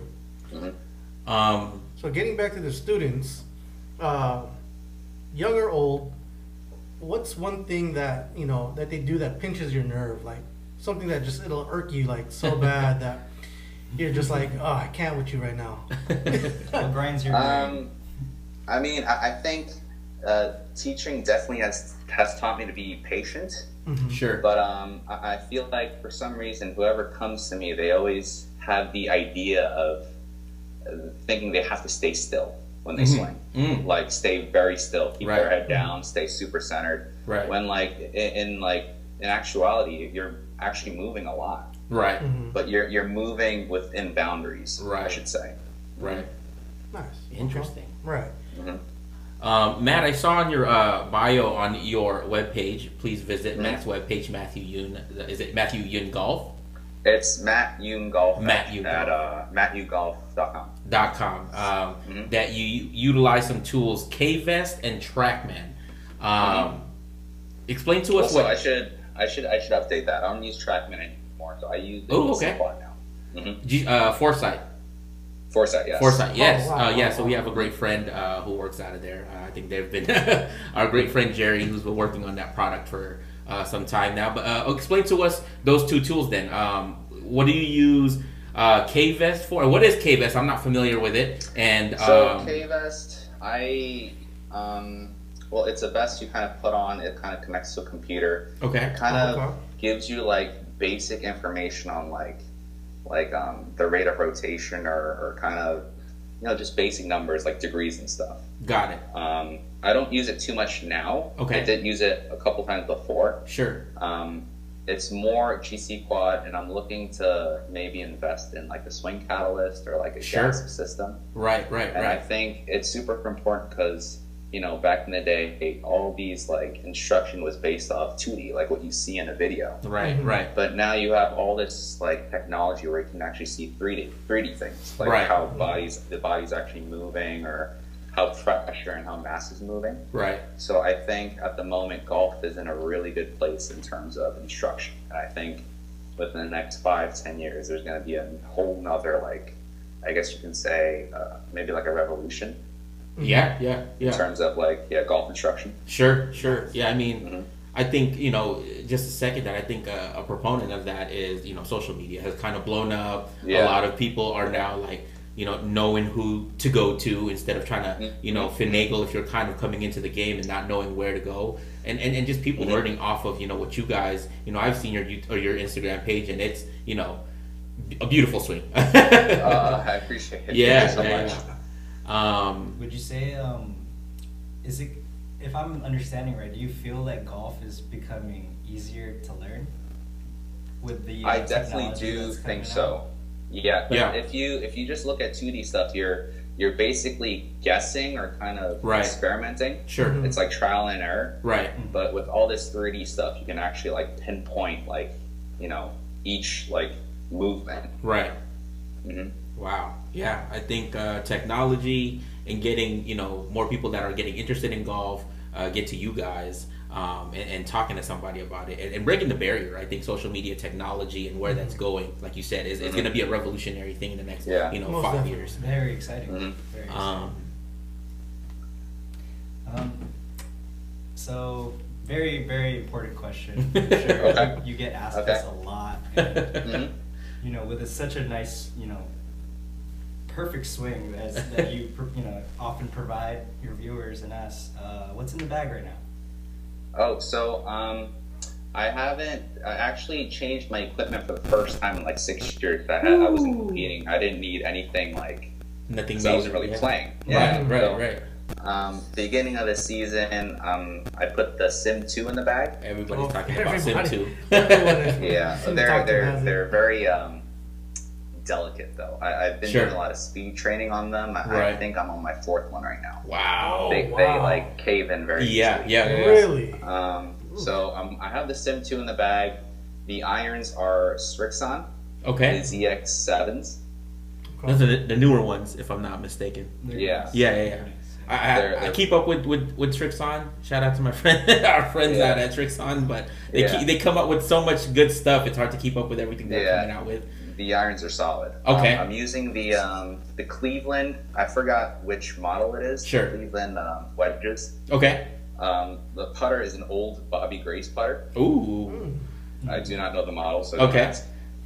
Mhm. Um. So getting back to the students, uh, young or old, what's one thing that you know that they do that pinches your nerve, like something that just it'll irk you like so bad that you're just like, oh, I can't with you right now. What grinds your brain? Um, I mean, I, I think uh, teaching definitely has has taught me to be patient. Mhm. Sure. But um, I, I feel like for some reason, whoever comes to me, they always have the idea of uh, thinking they have to stay still when they Mhm. swing. Mm. Like stay very still, keep their Right. head down, stay super centered. Right. When like in, in like in actuality, you're actually moving a lot, Right. Mhm. but you're you're moving within boundaries. I Right. should say. Right. Nice. Interesting. Right. Mhm. Um, Matt, I saw on your uh, bio on your webpage. Please visit Mhm. Matt's webpage, Matthew Yun. Is it Matthew Yun Golf It's Matt Yoon Golf Matt at, Yoon at Golf. uh, matt yoon golf dot com. dot com? Um, Mhm. That you utilize some tools, K-Vest and TrackMan. Um, Explain to us Also, I what. should I should I should update that. I don't use TrackMan anymore, so I use the Oh, G okay. Quad now. hmm G, uh, Foresight. Foresight, yes. Foresight, yes. Oh, wow, uh, yeah, wow, so we wow. have a great friend uh, who works out of there. Uh, I think they've been our great friend Jerry, who's been working on that product for uh, some time now. But uh, explain to us those two tools then. Um, what do you use uh, K-Vest for? What is K-Vest? I'm not familiar with it. And So um, K-Vest, I um, well, it's a vest you kind of put on. It kind of connects to a computer. okay, It kind Oh, of okay. gives you like basic information on like like um, the rate of rotation or, or kind of you know just basic numbers like degrees and stuff. got it. Um, I don't use it too much now. Okay. I did use it a couple times before. Sure. Um, it's more G C Quad, and I'm looking to maybe invest in like a swing catalyst or like a Sure. gas system. Right, right, And I right. think it's super important because you know back in the day, all these like instruction was based off two D, like what you see in a video. Right, Mhm. right. But now you have all this like technology where you can actually see three D three D things, like Right. how bodies the body's actually moving or how pressure and how mass is moving. Right. So I think at the moment golf is in a really good place in terms of instruction. And I think within the next five, ten years, there's going to be a whole nother, like, I guess you can say, uh, maybe like a revolution Yeah, yeah, in yeah. terms of like, yeah, golf instruction. Sure, sure. Yeah, I mean, Mhm. I think, you know, just a second that I think a, a proponent of that is, you know, social media has kind of blown up. A Yeah. lot of people are now like, you know, knowing who to go to instead of trying to, you know, finagle if you're kind of coming into the game and not knowing where to go. And and, and just people Mhm. learning off of, you know, what you guys, you know, I've seen your YouTube, or your Instagram page, and it's, you know, a beautiful swing. Uh, I appreciate it. yeah, Thank you so yeah, much. yeah. Um, Would you say, um, is it, if I'm understanding right, do you feel that golf is becoming easier to learn with the uh, I definitely technology do that's think coming so. out? Yeah, but Yeah. if you if you just look at two D stuff, you're you're basically guessing or kind of Right. experimenting. sure. Mhm. It's like trial and error. Right. But with all this three D stuff, you can actually like pinpoint like you know each like movement. Right. hmm Wow. Yeah, I think uh, technology and getting, you know, more people that are getting interested in golf uh, get to you guys um, and, and talking to somebody about it and, and breaking the barrier. I think social media technology and where that's going, like you said, is, is going to be a revolutionary thing in the next, Yeah. you know, Most five definitely. years. Very exciting. Mhm. Very exciting. Um, Um, so very, very important question. I'm sure Okay. you, you get asked Okay. this a lot. And, hmm you know, with a, such a nice, you know, perfect swing as that you, pr- you know, often provide your viewers and us. Uh, what's in the bag right now? Oh, so um, I haven't. I actually changed my equipment for the first time in like six years. I, had, I wasn't Ooh. competing. I didn't need anything like. Nothing Because I wasn't major, really yeah. playing. Right, Yeah, right, so, right. Um, beginning of the season, um, I put the Sim two in the bag. Everybody's Oh, talking about Sim everybody. two. Everyone is- Yeah, Sim they're Talk they're has it. they're very um, delicate though. I, I've been Sure. doing a lot of speed training on them. I, I Right. think I'm on my fourth one right now. Wow. Oh, They, they wow. like cave in very Yeah, easily. yeah, yeah. Really? Um, so um, I have the Sim two in the bag. The irons are Strixon, Okay. the Z X sevens. Those are the, the newer ones, if I'm not mistaken. They're Yeah. nice. Yeah, yeah, yeah. I, I, They're- I they're- keep up with, with, with Trixon. Shout out to my friend, our friends Yeah. out at Trixon, but they Yeah. keep, they come up with so much good stuff. It's hard to keep up with everything they're Yeah. coming out with. The irons are solid. Okay. Um, I'm using the um, the Cleveland. I forgot which model it is. Sure. Cleveland um, wedges. Okay. Um, the putter is an old Bobby Grace putter. Ooh. Mm. I do not know the model, so don't Okay. ask.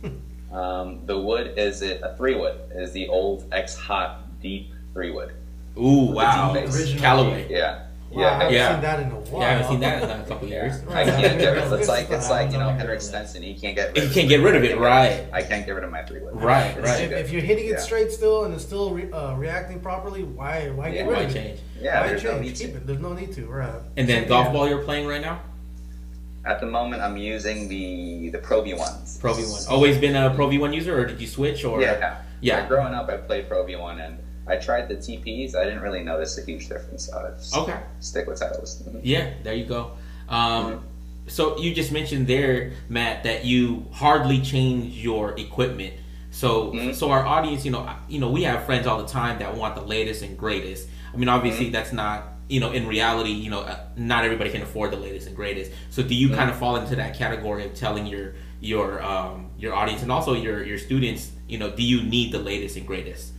Um, the wood is it a three wood. It is the old X Hot deep three wood. Ooh. Wow. deep base. Original. Callaway. Yeah. Wow, I Yeah. haven't Yeah. seen that in a while. Yeah, I haven't seen that in a couple years. I Right. can't get rid of it. This It's like is it's the- like you know I'm Henrik not Stenson. He can't get rid You of can't it. get rid of I it, can't right. I can't get rid of my three wood. Right, It's right. too If, good. if you're hitting it Yeah. straight still and it's still re, uh, reacting properly, why why Yeah, get rid Why of it? change? Yeah, why there's no change? need to. Keep it. There's no need to. Right. And then Yeah. golf ball you're playing right now? At the moment, I'm using the the Pro V ones. Pro V one. Always been a Pro V one user, or did you switch? Or Yeah. Yeah. Like, growing up, I played Pro V one, and I tried the T Ps. I didn't really notice a huge difference. So I just Okay. stick with titles. Mhm. Yeah, there you go. Um, so you just mentioned there, Matt, that you hardly change your equipment. So, Mhm. so our audience, you know, you know, we have friends all the time that want the latest and greatest. I mean, obviously, Mhm. that's not, you know, in reality, you know, uh, not everybody can afford the latest and greatest. So, do you Mhm. kind of fall into that category of telling your your um, your audience and also your your students, you know, do you need the latest and greatest?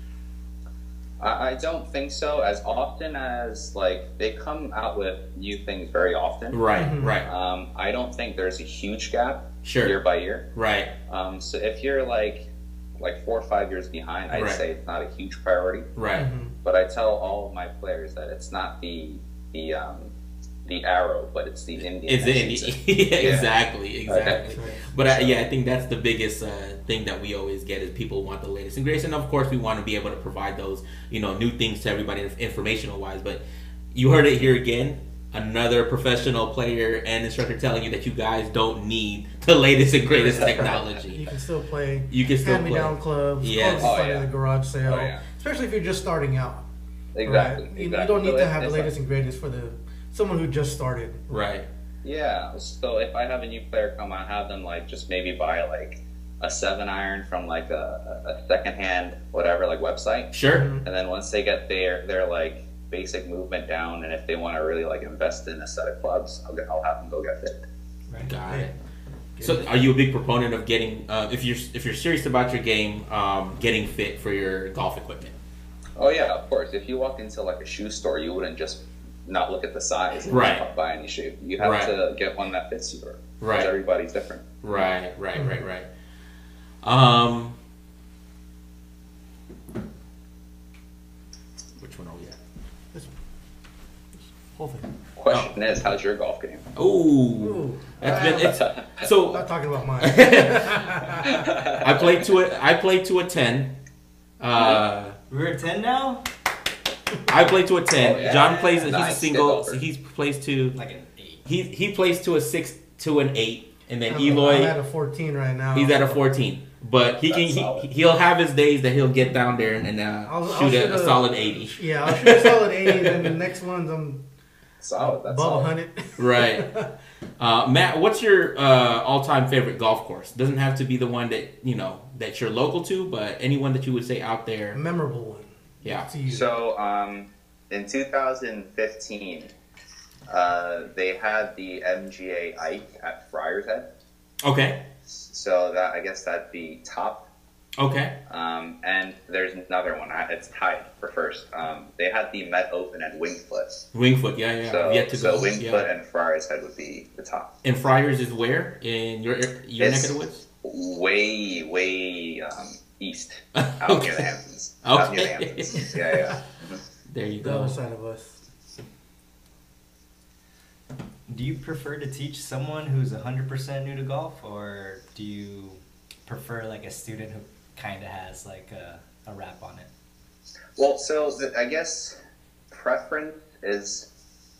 I, I don't think so. As often as like they come out with new things very often. Right, Mhm. right, Um, I don't think there's a huge gap sure, year by year. right, Um, so if you're like like four or five years behind, I'd Right. say it's not a huge priority. right. Mhm. But I tell all of my players that it's not the the um, the arrow, but it's the Indian. It's that in shoots it. yeah, exactly, exactly. Okay. But I, yeah, I think that's the biggest uh, thing that we always get is people want the latest and greatest, and of course we want to be able to provide those, you know, new things to everybody informational wise. But you heard it here again, another professional player and instructor telling you that you guys don't need the latest and greatest You technology. can still play You can still hand me play. down clubs. Yes. Yes. Oh, Fun yeah. in the garage sale. Oh, yeah. Especially if you're just starting out. Exactly. Right? You, exactly. you don't need So to it- have the it's latest like- and greatest for the someone who just started. Right. Yeah. So if I have a new player come, I have them like just maybe buy like a seven iron from like a, a secondhand whatever like website, Sure. Mhm. and then once they get their their like basic movement down, and if they want to really like invest in a set of clubs, I'll, get, I'll have them go get fit. Right. Got Hey, it. So, are you a big proponent of getting, uh, if you're if you're serious about your game, um, getting fit for your golf equipment? Oh yeah, of course. If you walk into like a shoe store, you wouldn't just not look at the size and Right. just buy any shoe. You have Right. to get one that fits you. Because Right. everybody's different. Right, right, right, right. Um, which one are we at? This, this whole thing. Question is, how's your golf game? Ooh, Ooh. that's been it's I'm so. not talking about mine. I played to a I played to a ten. Uh, We're at ten now? I play to a ten. Oh, yeah. John plays. He's a Nice. single. Get over. So he plays to. Like an eight. He he plays to a six to an eight, and then I'm, Eloy. I'm at a fourteen right now. He's at a so fourteen. But he That's can solid. he, he'll have his days that he'll get down there and, and uh, I'll- I'll shoot, shoot a, a a- solid eighty. Yeah, I'll shoot a solid eighty, and the next one's I'm Solid. That's above solid. one hundred. Right. Uh, Matt, what's your uh, all-time favorite golf course? Doesn't have to be the one that you know that you're local to, but anyone that you would say out there. A memorable one. Yeah. To you. So, um, in two thousand fifteen, uh, they had the M G A Ike at Friars Head. Okay. So that I guess that'd be top. Okay. Um, and there's another one. I- It's tied for first. Um, they had the Met Open at Wingfoot. Wingfoot. Yeah, yeah. So, Yet to so go. Wingfoot Yeah. and Friars Head would be the top. And Friars is where in your your neck It's- of the woods? Way, way um, east, out near the Okay. Hamptons. Out near the Okay. Hamptons. Yeah, yeah. Mhm. There you The go. other side of us. Do you prefer to teach someone who's one hundred percent new to golf, or do you prefer like a student who kind of has like a, a rap on it? Well, so the, I guess preference is,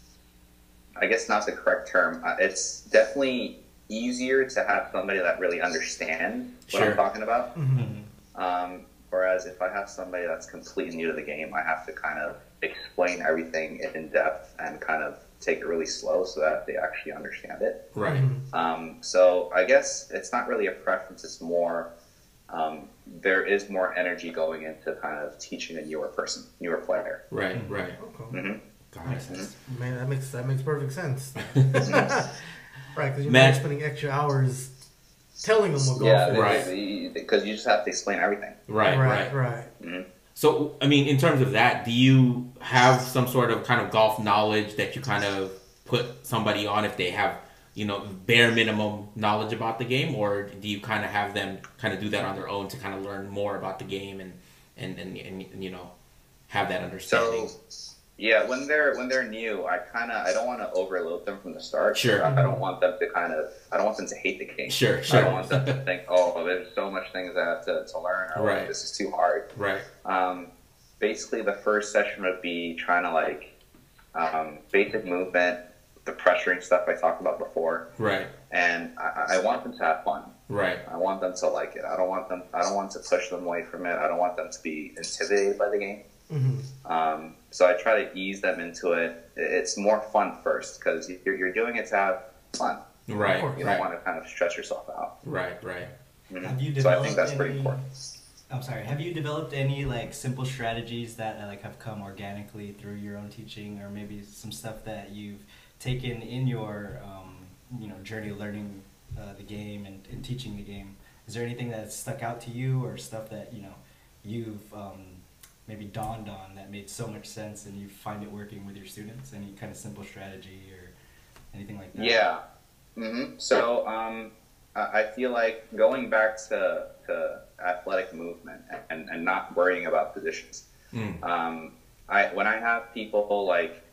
I guess not the correct term. Uh, it's definitely easier to have somebody that really understands what Sure. I'm talking about. Mm-hmm. Um, whereas if I have somebody that's completely new to the game, I have to kind of explain everything in depth and kind of take it really slow so that they actually understand it. Right. Mhm. Um, so I guess it's not really a preference. It's more, um, there is more energy going into kind of teaching a newer person, newer player. Right. Right. Okay. hmm That makes sense. Man, that makes that makes perfect sense. Right, because you're Matt- not spending extra hours telling them what golf Yeah, is. Right. because you just have to explain everything. Right. Right. right, right. hmm So, I mean, in terms of that, do you have some sort of kind of golf knowledge that you kind of put somebody on if they have, you know, bare minimum knowledge about the game, or do you kind of have them kind of do that on their own to kind of learn more about the game and and and, and, and you know, have that understanding? So, yeah, when they're when they're new, I kind of I don't want to overload them from the start. Sure. I, I don't want them to kind of I don't want them to hate the game. Sure, I sure. don't want them to think, oh, there's so much things I have to, to learn, or Right. like, this is too hard. Right. Um, basically, the first session would be trying to like um, basic movement, the pressuring stuff I talked about before, Right. and I, I want them to have fun. Right. I want them to like it. I don't want them. I don't want to push them away from it. I don't want them to be intimidated by the game. Mm-hmm. Um, so I try to ease them into it. It's more fun first because you're, you're doing it to have fun. Right. course. You don't Right. want to kind of stress yourself out. Right. Right. Mhm. Have you So I developed think that's pretty any- important. I'm sorry. Have you developed any like simple strategies that uh, like have come organically through your own teaching, or maybe some stuff that you've taken in your um, you know journey learning uh, the game and, and teaching the game? Is there anything that's stuck out to you, or stuff that you know you've um, maybe dawned on that made so much sense and you find it working with your students? Any kind of simple strategy or anything like that? Yeah. hmm So um, I I feel like going back to, to athletic movement and, and not worrying about positions. Mm. Um, I when I have people like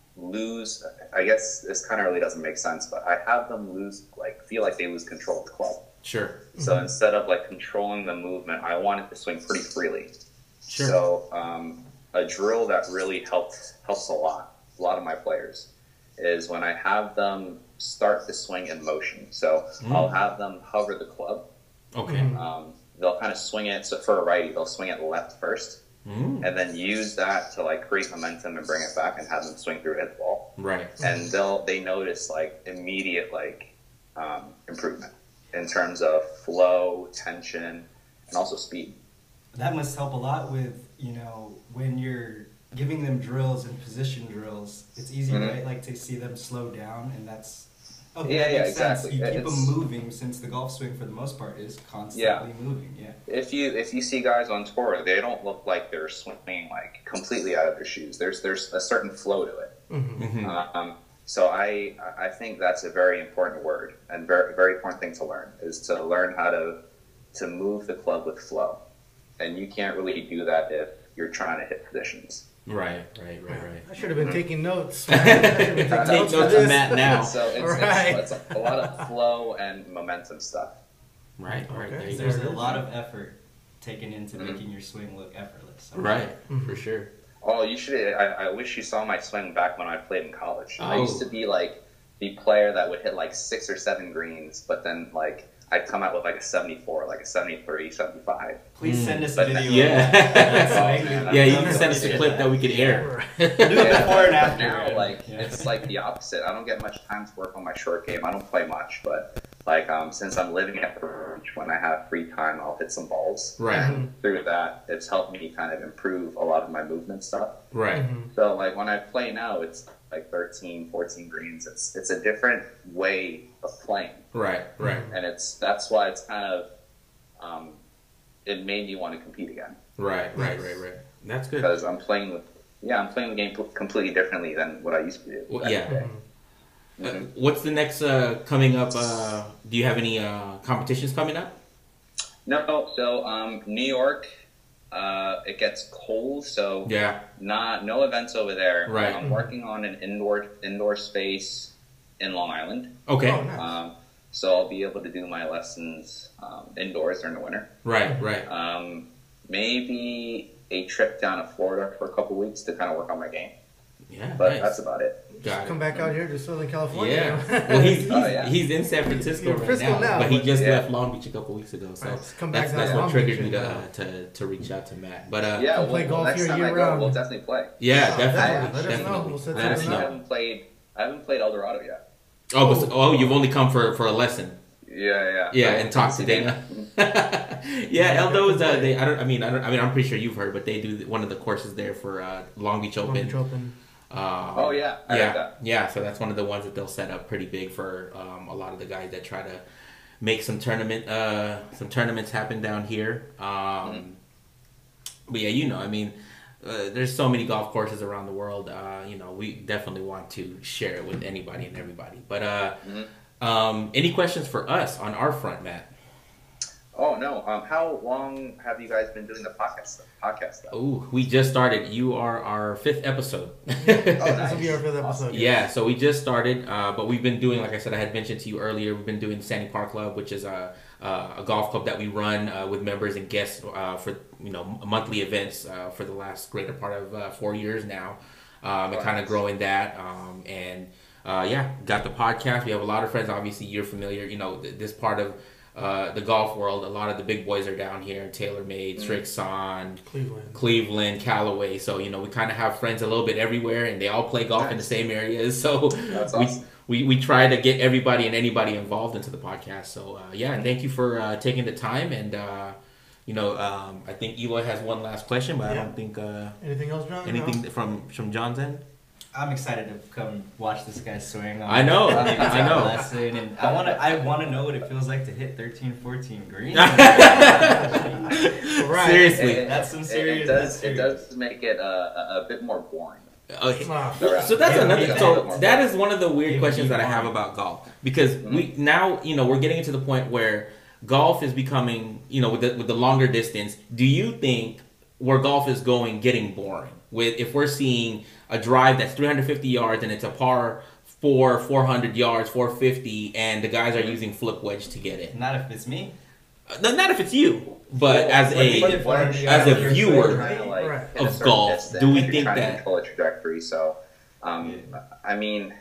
lose, I guess this kind of really doesn't make sense, but I have them lose, like feel like they lose control of the club. Sure. So instead of like controlling the movement, I want it to swing pretty freely. Sure. So um, a drill that really helps helps a lot, a lot of my players, is when I have them start the swing in motion. So Mm. I'll have them hover the club. Okay. Mhm. Um, they'll kind of swing it. So for a righty, they'll swing it left first, Mm. and then use that to like create momentum and bring it back and have them swing through hit the ball. Right. And they'll they notice like immediate like um, improvement in terms of flow, tension, and also speed. That must help a lot with, you know, when you're giving them drills and position drills. It's easy, Mhm. right? Like to see them slow down, and that's Okay, Yeah, that yeah, makes sense. exactly. You keep It's- them moving since the golf swing for the most part is constantly moving. Yeah. If you if you see guys on tour, they don't look like they're swinging like completely out of their shoes. There's there's a certain flow to it. Mm-hmm. Mhm. Um, so I I think that's a very important word and very very important thing to learn is to learn how to to move the club with flow, and you can't really do that if you're trying to hit positions. Right, right, right, right. I should have been taking notes. man. I should have been taking Take notes notes for of this. Matt now. So it's, Right. it's, it's a lot of flow and momentum stuff. Right, right. Okay. There you There's go. a lot of effort taken into Mhm. making your swing look effortless. So- Right, Mhm. for sure. Oh, you should. I, I wish you saw my swing back when I played in college. I Oh. used to be like the player that would hit like six or seven greens, but then like I'd come out with like a seventy-four, like a seventy-three, seventy-five. Please Mm. send us a But- video. Yeah. of that swing. Oh, man, Yeah, you I'd can love send to us a see clip that we could air. Do it before and after. Now, right? like Yeah. it's like the opposite. I don't get much time to work on my short game. I don't play much, but like um, since I'm living at the range, when I have free time, I'll hit some balls. Right, And through that, it's helped me kind of improve a lot of my movement stuff. right. Mhm. So like when I play now, it's like thirteen, fourteen greens. It's it's a different way of playing, Right, right, and it's that's why it's kind of um, it made me want to compete again right, right, right, right. That's good. because I'm playing with yeah I'm playing the game completely differently than what I used to do. Well, back yeah. in the day. Uh, Mhm. what's the next uh, coming up? Uh, do you have any uh, competitions coming up? No, so um, New York, uh, it gets cold, so Yeah. not no events over there. Right. I'm working on an indoor indoor space in Long Island. Okay. Oh, nice. Um, so I'll be able to do my lessons um, indoors during the winter. Right, right. Um, maybe a trip down to Florida for a couple weeks to kind of work on my game. Yeah. But nice. that's about it. Got Come it. back out here to Southern California. Yeah. Well, he's he's, Oh, yeah. he's in San Francisco He's in right Frisco now, now, but he but- just Yeah. left Long Beach a couple weeks ago. So Right, just come back that's down that's to what Long triggered Beach me and, to, uh, to to reach out to Matt. But uh, Yeah, Come play well, golf next here time I go, year-round. we'll definitely play. yeah, Oh, definitely, yeah, let us know. definitely. We'll set Let us something I know. up. haven't played. I haven't played Eldorado yet. Oh, but, oh, you've only come for for a lesson. Yeah, yeah. Yeah, So, and talk to Dana. yeah, Eldo's. Uh, they. I don't. I mean, I don't. I mean, I'm pretty sure you've heard, but they do one of the courses there for uh, Long Beach Long Open. Beach Open. Um, Oh yeah, I yeah, heard that. yeah. So that's one of the ones that they'll set up pretty big for um, a lot of the guys that try to make some tournament, uh, some tournaments happen down here. Um, Mm. But yeah, you know, I mean, uh, there's so many golf courses around the world. Uh, you know, we definitely want to share it with anybody and everybody. But uh, Mhm. um, any questions for us on our front, Matt? Oh no. Um, how long have you guys been doing the podcast? Podcast stuff? Ooh, we just started. You are our fifth episode. Oh, This nice. will be our fifth episode. Awesome. Yeah, so we just started, uh, but we've been doing, like I said, I had mentioned to you earlier, we've been doing the Sandy Park Club, which is a, uh, a golf club that we run uh, with members and guests uh, for you know monthly events uh, for the last greater part of uh, four years now, um, and kind of growing that. Um, and uh, yeah, got the podcast. We have a lot of friends. Obviously, you're familiar. You know th- this part of uh, the golf world. A lot of the big boys are down here: TaylorMade, Strixon, Cleveland. Cleveland, Callaway. So, you know, we kind of have friends a little bit everywhere and they all play golf in the same areas. So That's we, awesome. we, we try to get everybody and anybody involved into the podcast. So, uh, yeah, thank you for uh, taking the time. And, uh, you know, um, I think Eloy has one last question, but I Yeah. don't think uh, Anything else, John? anything from, from John's end. I'm excited to come watch this guy swing. I know, Maybe I take a know. Lesson, and I want to. I want to know what it feels like to hit thirteen, fourteen greens. No? Right. Seriously. It- That's some it- serious- It, that's does. It serious. does make it uh, a, a bit more boring. Okay. Ah, So that's Yeah, another. yeah. So that is one of the weird Give questions me that I have one. about golf because we now you know we're getting to the point where golf is becoming you know with the with the longer distance. Do you think where golf is going getting boring? With if we're seeing a drive that's three hundred fifty yards and it's a par four, four hundred yards, four fifty, and the guys are using flip wedge to get it. Not if it's me. Uh, no, not if it's you, but as What do you a get for it? as a You're viewer Trying to, like, Right. hit a of certain golf, distance, do we you're think trying that- to control a trajectory? So, um, I mean,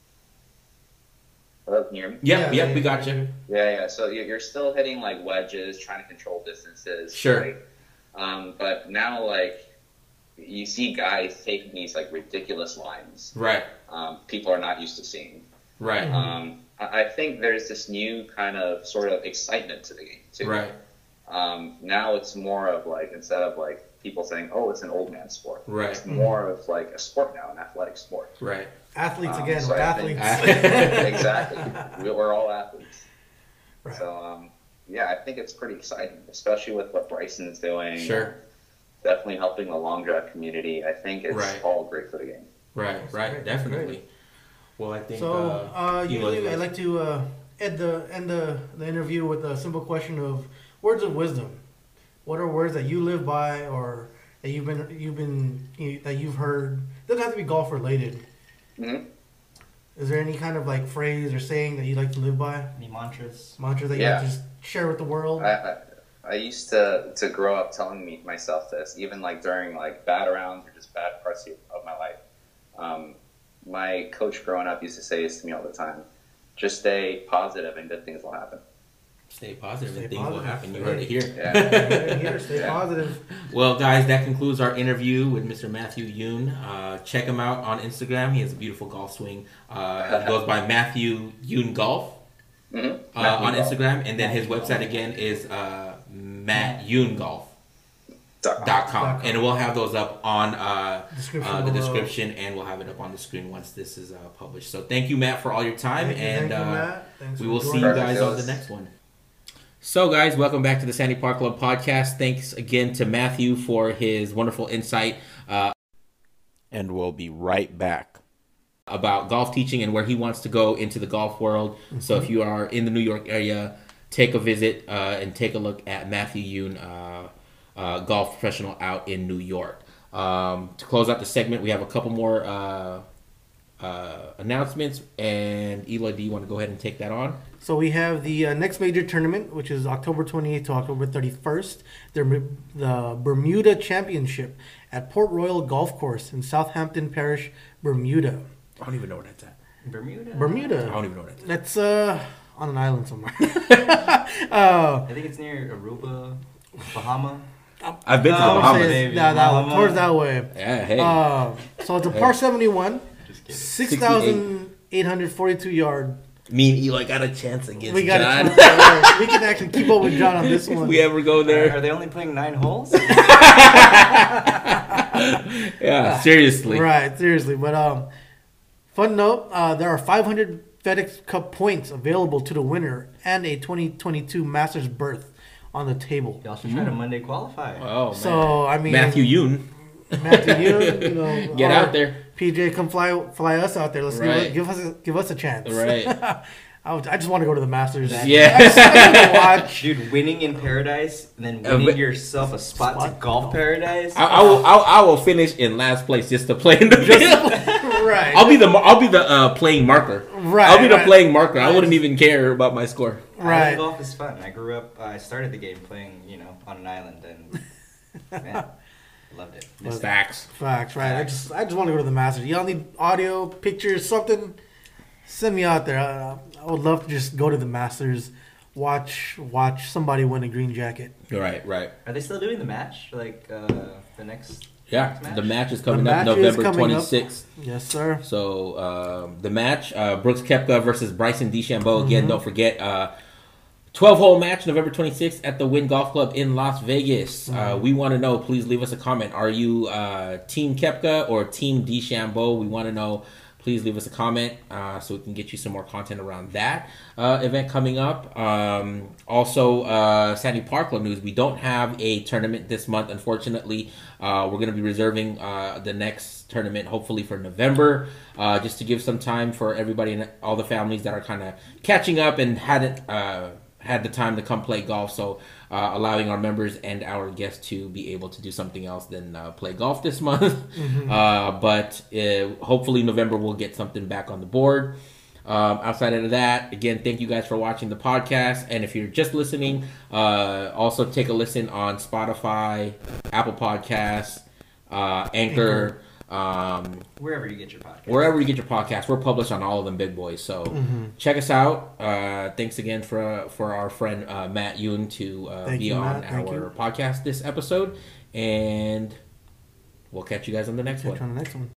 hello, can you hear me? yeah, Yeah, yeah, yeah, we got you. Yeah, yeah. So you- you're still hitting like wedges, trying to control distances. Sure. Right? Um, but now, like, you see guys taking these like ridiculous lines. Right, Um, people are not used to seeing. right, Um, I I think there's this new kind of sort of excitement to the game too. right, Um, now it's more of like instead of like people saying, "Oh, it's an old man sport." right, It's more of like a sport now, an athletic sport. right. Athletes Um, again, so we're I think- athletes. exactly. We- We're all athletes. Right. So, um, yeah, I think it's pretty exciting, especially with what Bryson's doing. Sure. Definitely helping the long drive community. I think it's Right. all great for the game. Right, right, great, definitely. Well, I think. So uh, uh, you usually wanna- I like to uh, end the end the, the interview with a simple question of words of wisdom. What are words that you live by, or that you've been you've been you, that you've heard? Doesn't have to be golf related. Mm-hmm. Is there any kind of like phrase or saying that you like to live by? Any mantras? Mantra that you Yeah. like to just share with the world? I, I I used to to grow up telling me myself this, even like during like bad rounds or just bad parts of my life. Um, my coach growing up used to say this to me all the time: just stay positive and good things will happen. Stay positive Stay and things will positive. happen. You heard it here. Yeah. Here, stay Yeah. positive. Well, guys, that concludes our interview with Mister Matthew Yoon. Uh, check him out on Instagram. He has a beautiful golf swing. Uh, it goes by Matthew Yoon Golf Mm-hmm. uh, on Instagram, and then his website again is uh, matt yoon golf dot com, and we'll have those up on uh, Description uh, the below. description, and we'll have it up on the screen once this is uh, published. So thank you, Matt, for all your time, Thank you, and thank you, uh, Matt. Thanks we for will see joining you us. guys on the next one. So, guys, welcome back to the Sandy Park Club podcast. Thanks again to Matthew for his wonderful insight. Uh, and we'll be right back. About golf teaching and where he wants to go into the golf world. Mm-hmm. So if you are in the New York area, take a visit uh, and take a look at Matthew Yoon, uh, uh, golf professional out in New York. Um, to close out the segment, we have a couple more uh, uh, announcements. And Eloy, do you want to go ahead and take that on? So we have the uh, next major tournament, which is October twenty-eighth to October thirty-first. The, the Bermuda Championship at Port Royal Golf Course in Southampton Parish, Bermuda. I don't even know where that's at. Bermuda? Bermuda. I don't even know where that's at. That's uh, on an island somewhere. uh, I think it's near Aruba, Bahama. I've been to No, the I would Bahamas. say Bahamas. it's that, that way, Mama. towards that way. Yeah, hey. Uh, so it's a par seventy-one, Just kidding. six thousand eight hundred forty-two yard. Me and Eloy got a chance against We got John. a chance. We can actually keep up with John on this if one. we ever go Are, there. are they only playing nine holes? Yeah, seriously. Right, seriously. But um, fun note: uh, there are five hundred FedEx Cup points available to the winner and a twenty twenty-two Masters berth on the table. Y'all should try to Monday qualify. Oh, man. So I mean, Matthew Yoon. Matthew, you, you know, Get our out there. P J, come fly, fly us out there. Let's Right. give, us, give us, a, give us a chance. Right. I, would, I just want to go to the Masters. Yeah. I just want to watch. Dude, winning in paradise and then Uh, winning but- yourself a spot, Spot? to golf paradise. I, I will. I, I will finish in last place just to play in the field. Right. I'll be the. I'll be the uh, playing marker. Right, I'll be the right. playing marker. I Right. wouldn't even care about my score. Right. Island golf is fun. I grew up. I started the game playing, you know, on an island, and man, loved it. Missed it. Facts. Facts, right. I just I just want to go to the Masters. Y'all need audio, pictures, something? Send me out there. I, I would love to just go to the Masters, watch watch somebody win a green jacket. Right. Right. Are they still doing the match? Like uh, the next? Yeah. next match? The match is coming The up match is November coming up. twenty-sixth. Yes, sir. So um, the match, uh, Brooks Koepka versus Bryson DeChambeau. Again, Mhm. don't forget, uh, twelve-hole match, November twenty-sixth at the Wynn Golf Club in Las Vegas. Uh, Mhm. we want to know, please leave us a comment. Are you uh, Team Koepka or Team DeChambeau? We want to know. Please leave us a comment uh, so we can get you some more content around that uh, event coming up. Um, also, uh, Sandy Park Club news. We don't have a tournament this month, unfortunately. Uh, we're going to be reserving uh, the next tournament, hopefully for November, uh, just to give some time for everybody and all the families that are kind of catching up and hadn't uh, had the time to come play golf. So uh, allowing our members and our guests to be able to do something else than uh, play golf this month. uh, but uh, hopefully November we'll get something back on the board. Um, outside of that, again, thank you guys for watching the podcast. And if you're just listening, uh, also take a listen on Spotify, Apple Podcasts, uh, Anchor, um, Wherever you get your podcast. wherever you get your podcasts. We're published on all of them big boys. So Mm-hmm. check us out. Uh, thanks again for for our friend uh, Matt Yoon to uh, Thank be you, on Matt. Thank our you. podcast this episode. And we'll catch you guys on the next Catch one. you on the next one.